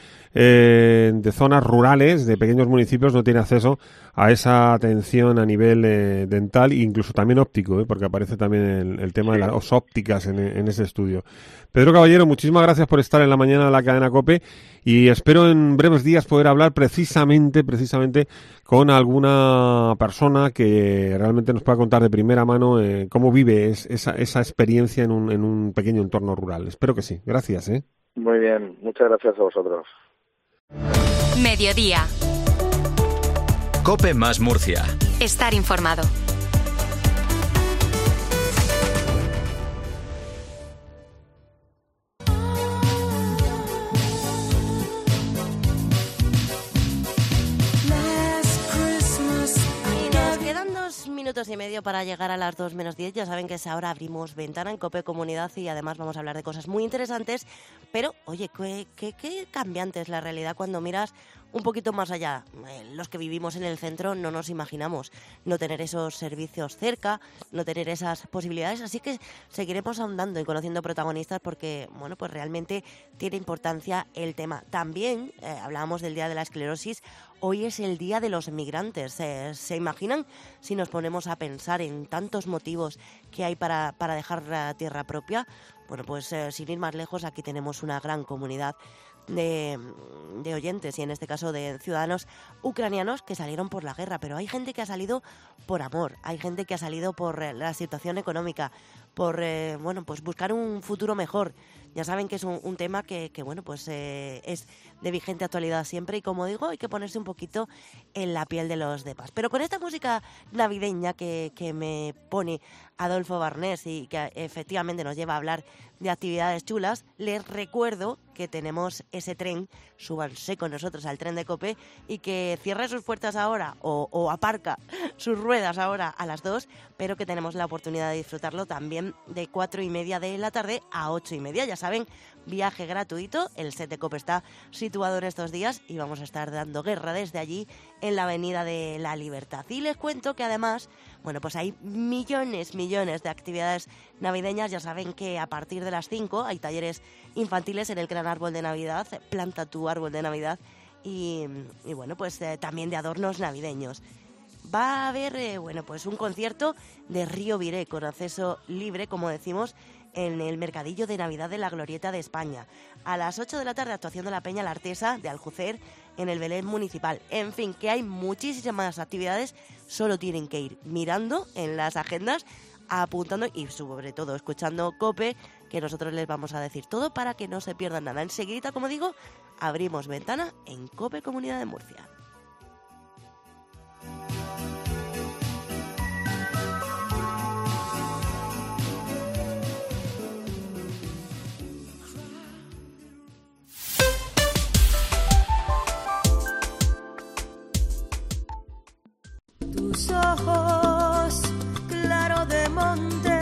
eh, de zonas rurales, de pequeños municipios, no tiene acceso a esa atención a nivel eh, dental e incluso también óptico, ¿eh? Porque aparece también el, el tema sí. de las ópticas en, en ese estudio. Pedro Caballero, muchísimas gracias por estar en la mañana de la cadena COPE y espero en breves días poder hablar precisamente, precisamente con alguna persona que realmente nos pueda contar de primera mano eh, cómo vive es, esa, esa experiencia en un, en un pequeño entorno rural. Espero que sí. Gracias, ¿eh? Muy bien. Muchas gracias a vosotros. Mediodía. COPE más Murcia. Estar informado. Minutos y medio para llegar a las dos menos diez. Ya saben que ahora abrimos ventana en COPE Comunidad y además vamos a hablar de cosas muy interesantes. Pero, oye, qué, qué, qué cambiante es la realidad cuando miras un poquito más allá. Eh, los que vivimos en el centro no nos imaginamos no tener esos servicios cerca, no tener esas posibilidades. Así que seguiremos ahondando y conociendo protagonistas porque, bueno, pues realmente tiene importancia el tema. También eh, hablábamos del Día de la Esclerosis. Hoy es el Día de los Migrantes. ¿Se, se imaginan si nos ponemos a pensar en tantos motivos que hay para, para dejar la tierra propia? Bueno, pues eh, sin ir más lejos, aquí tenemos una gran comunidad de, de oyentes y en este caso de ciudadanos ucranianos que salieron por la guerra, pero hay gente que ha salido por amor, hay gente que ha salido por eh, la situación económica, por eh, bueno, pues buscar un futuro mejor. Ya saben que es un, un tema que, que bueno, pues eh, es de vigente actualidad siempre y, como digo, hay que ponerse un poquito en la piel de los demás. Pero con esta música navideña que, que me pone Adolfo Barnés y que efectivamente nos lleva a hablar de actividades chulas, les recuerdo que tenemos ese tren, súbanse con nosotros al tren de COPE y que cierre sus puertas ahora o, o aparca sus ruedas ahora a las dos, pero que tenemos la oportunidad de disfrutarlo también de cuatro y media de la tarde a ocho y media. Ya saben, viaje gratuito, el set de COPE está situado en estos días y vamos a estar dando guerra desde allí en la Avenida de la Libertad. Y les cuento que además, bueno, pues hay millones, millones de actividades navideñas. Ya saben que a partir de las cinco hay talleres infantiles en el Gran Árbol de Navidad, planta tu árbol de Navidad y, y bueno, pues eh, también de adornos navideños. va a haber, eh, bueno, pues un concierto de Río Viré con acceso libre, como decimos, en el Mercadillo de Navidad de la Glorieta de España. A las ocho de la tarde, actuación de la Peña La Artesa de Aljucer en el Belén Municipal. En fin, que hay muchísimas actividades, solo tienen que ir mirando en las agendas, apuntando y sobre todo escuchando COPE, que nosotros les vamos a decir todo para que no se pierdan nada. Enseguida, como digo, abrimos ventana en COPE Comunidad de Murcia. Tus ojos, claro de monte,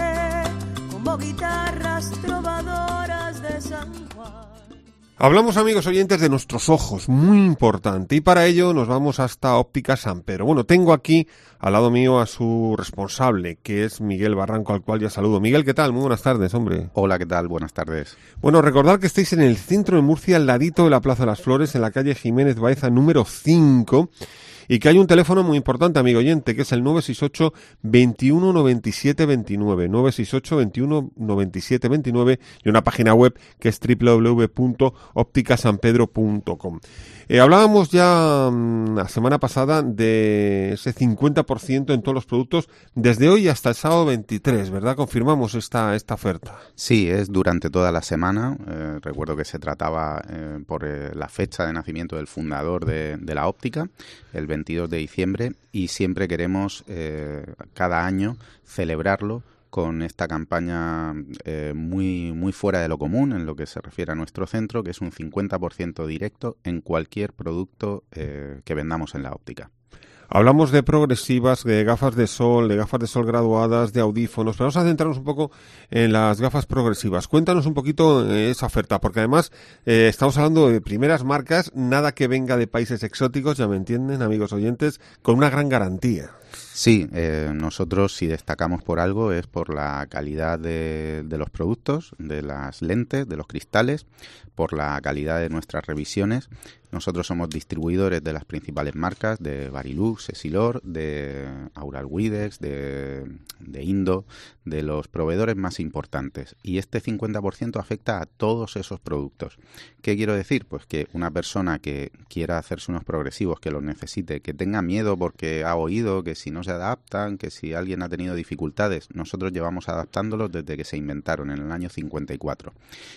como guitarras trovadoras de San Juan. Hablamos, amigos oyentes, de nuestros ojos, muy importante, y para ello nos vamos hasta Óptica San Pedro. Bueno, tengo aquí al lado mío a su responsable, que es Miguel Barranco, al cual ya saludo. Miguel, ¿qué tal? Muy buenas tardes, hombre. Hola, ¿qué tal? Buenas tardes. Bueno, recordad que estáis en el centro de Murcia, al ladito de la Plaza de las Flores, en la calle Jiménez Baeza número cinco, y que hay un teléfono muy importante, amigo oyente, que es el nueve seis ocho, veintiuno noventa y siete veintinueve, nueve seis ocho, veintiuno noventa y siete veintinueve, y una página web que es doble u doble u doble u punto óptica san pedro punto com. Eh, hablábamos ya mmm, la semana pasada de ese cincuenta por ciento en todos los productos desde hoy hasta el sábado veintitrés, ¿verdad? Confirmamos esta, esta oferta. Sí, es durante toda la semana. Eh, recuerdo que se trataba eh, por eh, la fecha de nacimiento del fundador de, de la óptica, el veintidós de diciembre, y siempre queremos eh, cada año celebrarlo con esta campaña eh, muy muy fuera de lo común en lo que se refiere a nuestro centro, que es un cincuenta por ciento directo en cualquier producto eh, que vendamos en la óptica. Hablamos de progresivas, de gafas de sol, de gafas de sol graduadas, de audífonos, pero vamos a centrarnos un poco en las gafas progresivas. Cuéntanos un poquito eh, esa oferta, porque además eh, estamos hablando de primeras marcas, nada que venga de países exóticos, ya me entienden, amigos oyentes, con una gran garantía. Sí, eh, nosotros si destacamos por algo es por la calidad de, de los productos, de las lentes, de los cristales, por la calidad de nuestras revisiones. Nosotros somos distribuidores de las principales marcas, de Varilux, Essilor, de Aural Widex, de, de Indo, de los proveedores más importantes. Y este cincuenta por ciento afecta a todos esos productos. ¿Qué quiero decir? Pues que una persona que quiera hacerse unos progresivos, que los necesite, que tenga miedo porque ha oído que si no se adaptan, que si alguien ha tenido dificultades, nosotros llevamos adaptándolos desde que se inventaron en el año cincuenta y cuatro.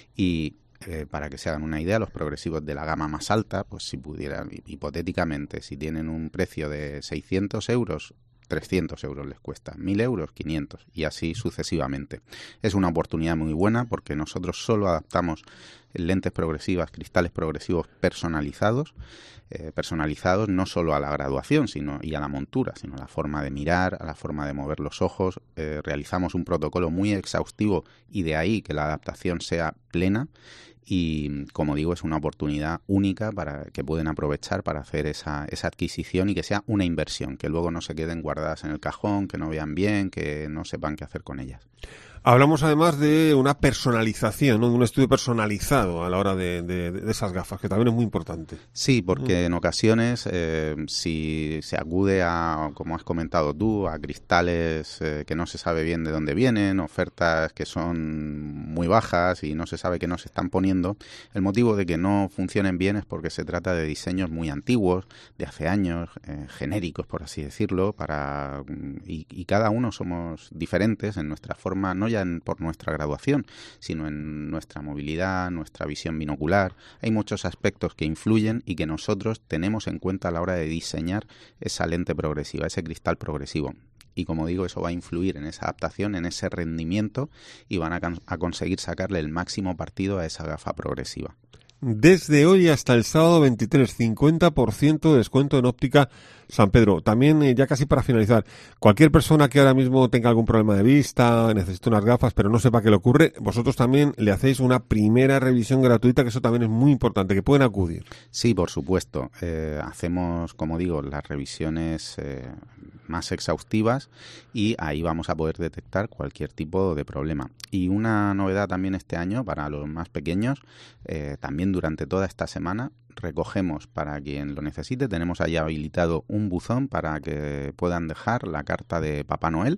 Y Eh, para que se hagan una idea, los progresivos de la gama más alta, pues si pudieran, hipotéticamente, si tienen un precio de seiscientos euros, trescientos euros les cuesta, mil euros, quinientos, y así sucesivamente. Es una oportunidad muy buena porque nosotros solo adaptamos lentes progresivas, cristales progresivos personalizados, eh, personalizados no solo a la graduación sino y a la montura, sino a la forma de mirar, a la forma de mover los ojos. Eh, realizamos un protocolo muy exhaustivo y de ahí que la adaptación sea plena. Y, como digo, es una oportunidad única para que pueden aprovechar para hacer esa, esa adquisición y que sea una inversión, que luego no se queden guardadas en el cajón, que no vean bien, que no sepan qué hacer con ellas. Hablamos además de una personalización, ¿no? De un estudio personalizado a la hora de, de, de esas gafas, que también es muy importante. Sí, porque mm. en ocasiones, eh, si se acude a, como has comentado tú, a cristales eh, que no se sabe bien de dónde vienen, ofertas que son muy bajas y no se sabe qué nos están poniendo, el motivo de que no funcionen bien es porque se trata de diseños muy antiguos, de hace años, eh, genéricos, por así decirlo, para y, y cada uno somos diferentes en nuestra forma, no ya en, por nuestra graduación, sino en nuestra movilidad, nuestra visión binocular. Hay muchos aspectos que influyen y que nosotros tenemos en cuenta a la hora de diseñar esa lente progresiva, ese cristal progresivo. Y como digo, eso va a influir en esa adaptación, en ese rendimiento, y van a, a conseguir sacarle el máximo partido a esa gafa progresiva. Desde hoy hasta el sábado veintitrés, cincuenta por ciento de descuento en Óptica San Pedro. También, eh, ya casi para finalizar, cualquier persona que ahora mismo tenga algún problema de vista, necesite unas gafas, pero no sepa qué le ocurre, vosotros también le hacéis una primera revisión gratuita, que eso también es muy importante, que pueden acudir. Sí, por supuesto. Eh, hacemos, como digo, las revisiones eh, más exhaustivas y ahí vamos a poder detectar cualquier tipo de problema. Y una novedad también este año para los más pequeños, eh, también durante toda esta semana recogemos para quien lo necesite. Tenemos allí habilitado un buzón para que puedan dejar la carta de Papá Noel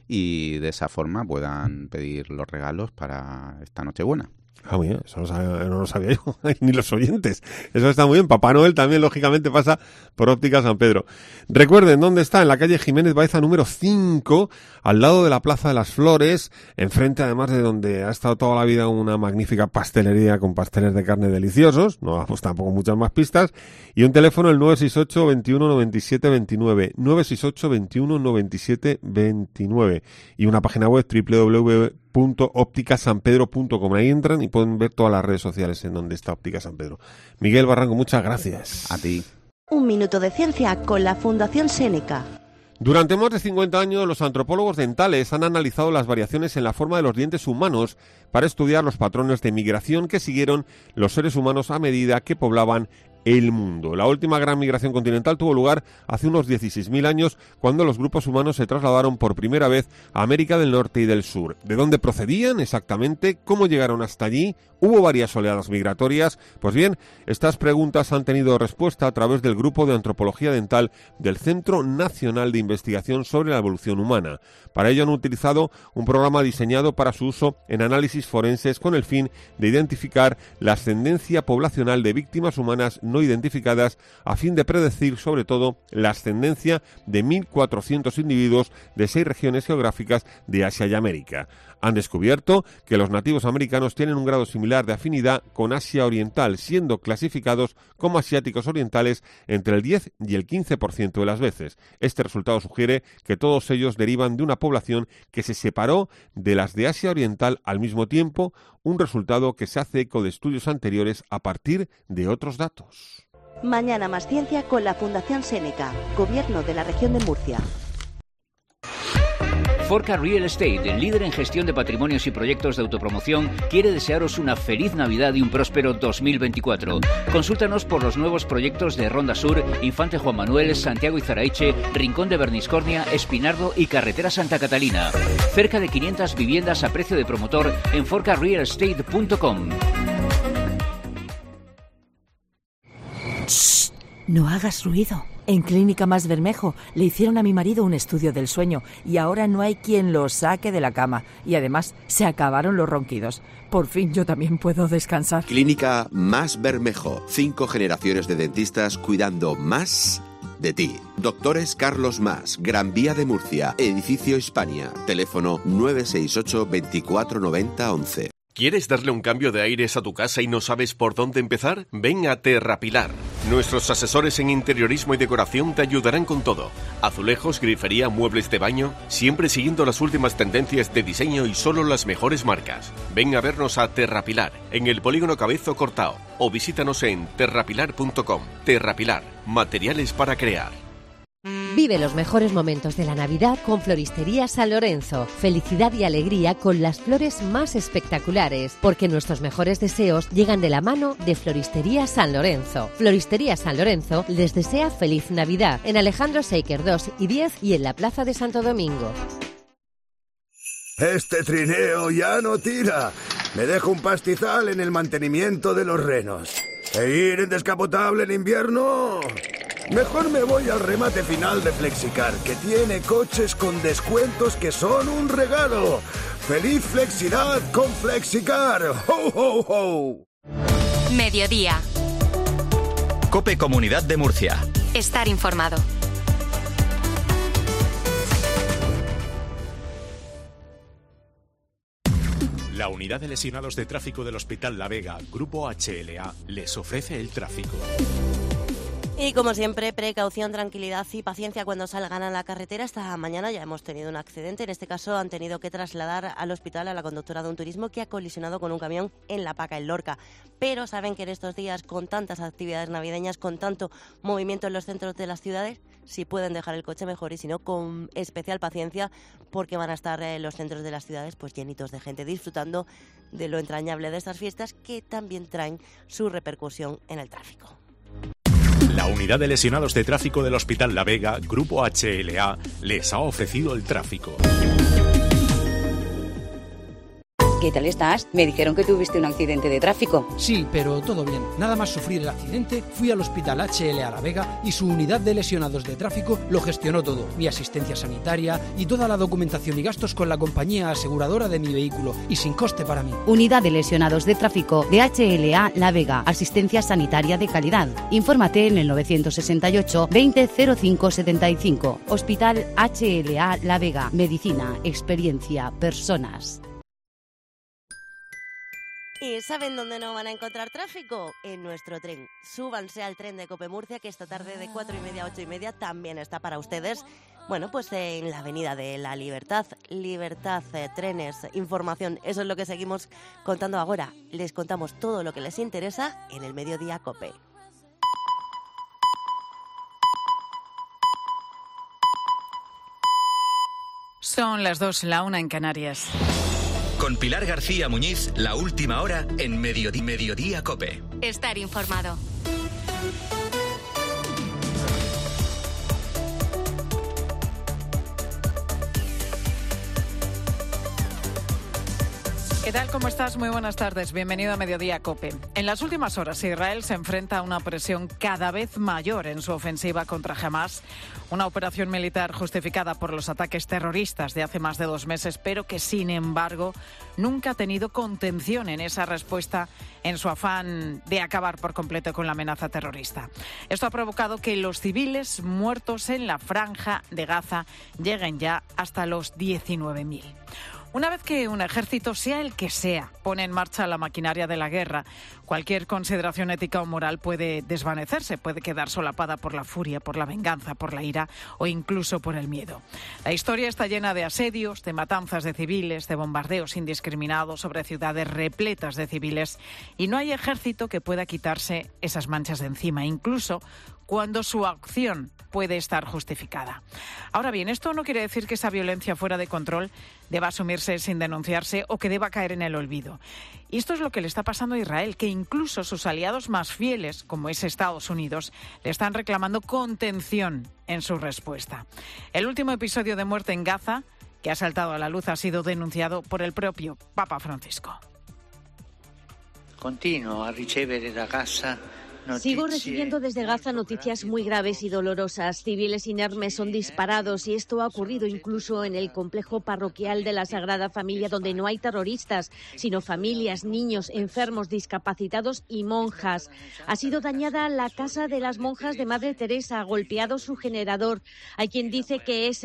y de esa forma puedan pedir los regalos para esta Nochebuena. Ah, muy bien, eso no, sabía, no lo sabía yo, ni los oyentes. Eso está muy bien. Papá Noel también, lógicamente, pasa por Óptica San Pedro. Recuerden, ¿dónde está? En la calle Jiménez Baeza número cinco, al lado de la Plaza de las Flores, enfrente además de donde ha estado toda la vida una magnífica pastelería con pasteles de carne deliciosos. No damos tampoco muchas más pistas. Y un teléfono, el nueve seis ocho, veintiuno, noventa y siete, veintinueve. nueve seis ocho, veintiuno, noventa y siete, veintinueve. Y una página web, doble u doble u doble u punto óptica san pedro punto com. Ahí entran y pueden ver todas las redes sociales en donde está Óptica San Pedro. Miguel Barranco, muchas gracias. A ti. Un minuto de ciencia con la Fundación Séneca. Durante más de cincuenta años, los antropólogos dentales han analizado las variaciones en la forma de los dientes humanos para estudiar los patrones de migración que siguieron los seres humanos a medida que poblaban el mundo. La última gran migración continental tuvo lugar hace unos dieciséis mil años, cuando los grupos humanos se trasladaron por primera vez a América del Norte y del Sur. ¿De dónde procedían exactamente? ¿Cómo llegaron hasta allí? ¿Hubo varias oleadas migratorias? Pues bien, estas preguntas han tenido respuesta a través del Grupo de Antropología Dental del Centro Nacional de Investigación sobre la Evolución Humana. Para ello han utilizado un programa diseñado para su uso en análisis forenses con el fin de identificar la ascendencia poblacional de víctimas humanas no identificadas, a fin de predecir sobre todo la ascendencia de mil cuatrocientos individuos de seis regiones geográficas de Asia y América. Han descubierto que los nativos americanos tienen un grado similar de afinidad con Asia Oriental, siendo clasificados como asiáticos orientales entre el diez y el quince por ciento de las veces. Este resultado sugiere que todos ellos derivan de una población que se separó de las de Asia Oriental al mismo tiempo, un resultado que se hace eco de estudios anteriores a partir de otros datos. Mañana más ciencia con la Fundación Séneca, Gobierno de la Región de Murcia. Forca Real Estate, líder en gestión de patrimonios y proyectos de autopromoción, quiere desearos una feliz Navidad y un próspero dos mil veinticuatro. Consúltanos por los nuevos proyectos de Ronda Sur, Infante Juan Manuel, Santiago y Zaraiche, Rincón de Berniscornia, Espinardo y Carretera Santa Catalina. Cerca de quinientas viviendas a precio de promotor en forca real estate punto com. Shh, no hagas ruido. En Clínica Más Bermejo le hicieron a mi marido un estudio del sueño y ahora no hay quien lo saque de la cama. Y además se acabaron los ronquidos. Por fin yo también puedo descansar. Clínica Más Bermejo. Cinco generaciones de dentistas cuidando más de ti. Doctores Carlos Más, Gran Vía de Murcia, Edificio Hispania. Teléfono nueve seis ocho, veinticuatro, noventa, once. ¿Quieres darle un cambio de aires a tu casa y no sabes por dónde empezar? Ven a Terrapilar. Nuestros asesores en interiorismo y decoración te ayudarán con todo. Azulejos, grifería, muebles de baño, siempre siguiendo las últimas tendencias de diseño y solo las mejores marcas. Ven a vernos a Terrapilar, en el Polígono Cabezo Cortao, o visítanos en terrapilar punto com. Terrapilar, materiales para crear. Vive los mejores momentos de la Navidad con Floristería San Lorenzo. Felicidad y alegría con las flores más espectaculares, porque nuestros mejores deseos llegan de la mano de Floristería San Lorenzo. Floristería San Lorenzo les desea feliz Navidad en Alejandro Seiker dos y diez y en la Plaza de Santo Domingo. Este trineo ya no tira. Me dejo un pastizal en el mantenimiento de los renos. ¿E ir en descapotable en invierno? Mejor me voy al remate final de Flexicar, que tiene coches con descuentos que son un regalo. ¡Feliz Flexidad con Flexicar! ¡Ho, ho, ho! Mediodía. COPE Comunidad de Murcia. Estar informado. La Unidad de Lesionados de Tráfico del Hospital La Vega, Grupo H L A, les ofrece el tráfico. Y como siempre, precaución, tranquilidad y paciencia cuando salgan a la carretera. Esta mañana ya hemos tenido un accidente. En este caso han tenido que trasladar al hospital a la conductora de un turismo que ha colisionado con un camión en La Paca, en Lorca. Pero saben que en estos días, con tantas actividades navideñas, con tanto movimiento en los centros de las ciudades, si pueden dejar el coche mejor, y si no, con especial paciencia, porque van a estar en los centros de las ciudades pues llenitos de gente disfrutando de lo entrañable de estas fiestas, que también traen su repercusión en el tráfico. La Unidad de Lesionados de Tráfico del Hospital La Vega, Grupo H L A, les ha ofrecido el tráfico. ¿Qué tal estás? Me dijeron que tuviste un accidente de tráfico. Sí, pero todo bien. Nada más sufrir el accidente, fui al Hospital H L A La Vega y su unidad de lesionados de tráfico lo gestionó todo. Mi asistencia sanitaria y toda la documentación y gastos con la compañía aseguradora de mi vehículo y sin coste para mí. Unidad de lesionados de tráfico de H L A La Vega. Asistencia sanitaria de calidad. Infórmate en el novecientos sesenta y ocho veinte cero cinco setenta y cinco. Hospital H L A La Vega. Medicina, experiencia, personas. ¿Y saben dónde no van a encontrar tráfico? En nuestro tren. Súbanse al tren de Cope Murcia, que esta tarde de cuatro y media a ocho y media también está para ustedes. Bueno, pues en la Avenida de la Libertad. Libertad, eh, trenes, información. Eso es lo que seguimos contando ahora. Les contamos todo lo que les interesa en el Mediodía Cope. Son las dos, la una en Canarias. Con Pilar García Muñiz, la última hora en Mediodía, Mediodía Cope. Estar informado. ¿Qué tal? ¿Cómo estás? Muy buenas tardes. Bienvenido a Mediodía Cope. En las últimas horas, Israel se enfrenta a una presión cada vez mayor en su ofensiva contra Hamas, una operación militar justificada por los ataques terroristas de hace más de dos meses, pero que, sin embargo, nunca ha tenido contención en esa respuesta en su afán de acabar por completo con la amenaza terrorista. Esto ha provocado que los civiles muertos en la franja de Gaza lleguen ya hasta los diecinueve mil. Una vez que un ejército, sea el que sea, pone en marcha la maquinaria de la guerra, cualquier consideración ética o moral puede desvanecerse, puede quedar solapada por la furia, por la venganza, por la ira o incluso por el miedo. La historia está llena de asedios, de matanzas de civiles, de bombardeos indiscriminados sobre ciudades repletas de civiles, y no hay ejército que pueda quitarse esas manchas de encima, incluso cuando su acción puede estar justificada. Ahora bien, esto no quiere decir que esa violencia fuera de control deba asumirse sin denunciarse o que deba caer en el olvido. Y esto es lo que le está pasando a Israel, que incluso sus aliados más fieles, como es Estados Unidos, le están reclamando contención en su respuesta. El último episodio de muerte en Gaza, que ha saltado a la luz, ha sido denunciado por el propio Papa Francisco. Continuo a ricevere da Gaza. Sigo recibiendo desde Gaza noticias muy graves y dolorosas. Civiles inermes son disparados y esto ha ocurrido incluso en el complejo parroquial de la Sagrada Familia, donde no hay terroristas, sino familias, niños, enfermos, discapacitados y monjas. Ha sido dañada la casa de las monjas de Madre Teresa, golpeado su generador. Hay quien dice que es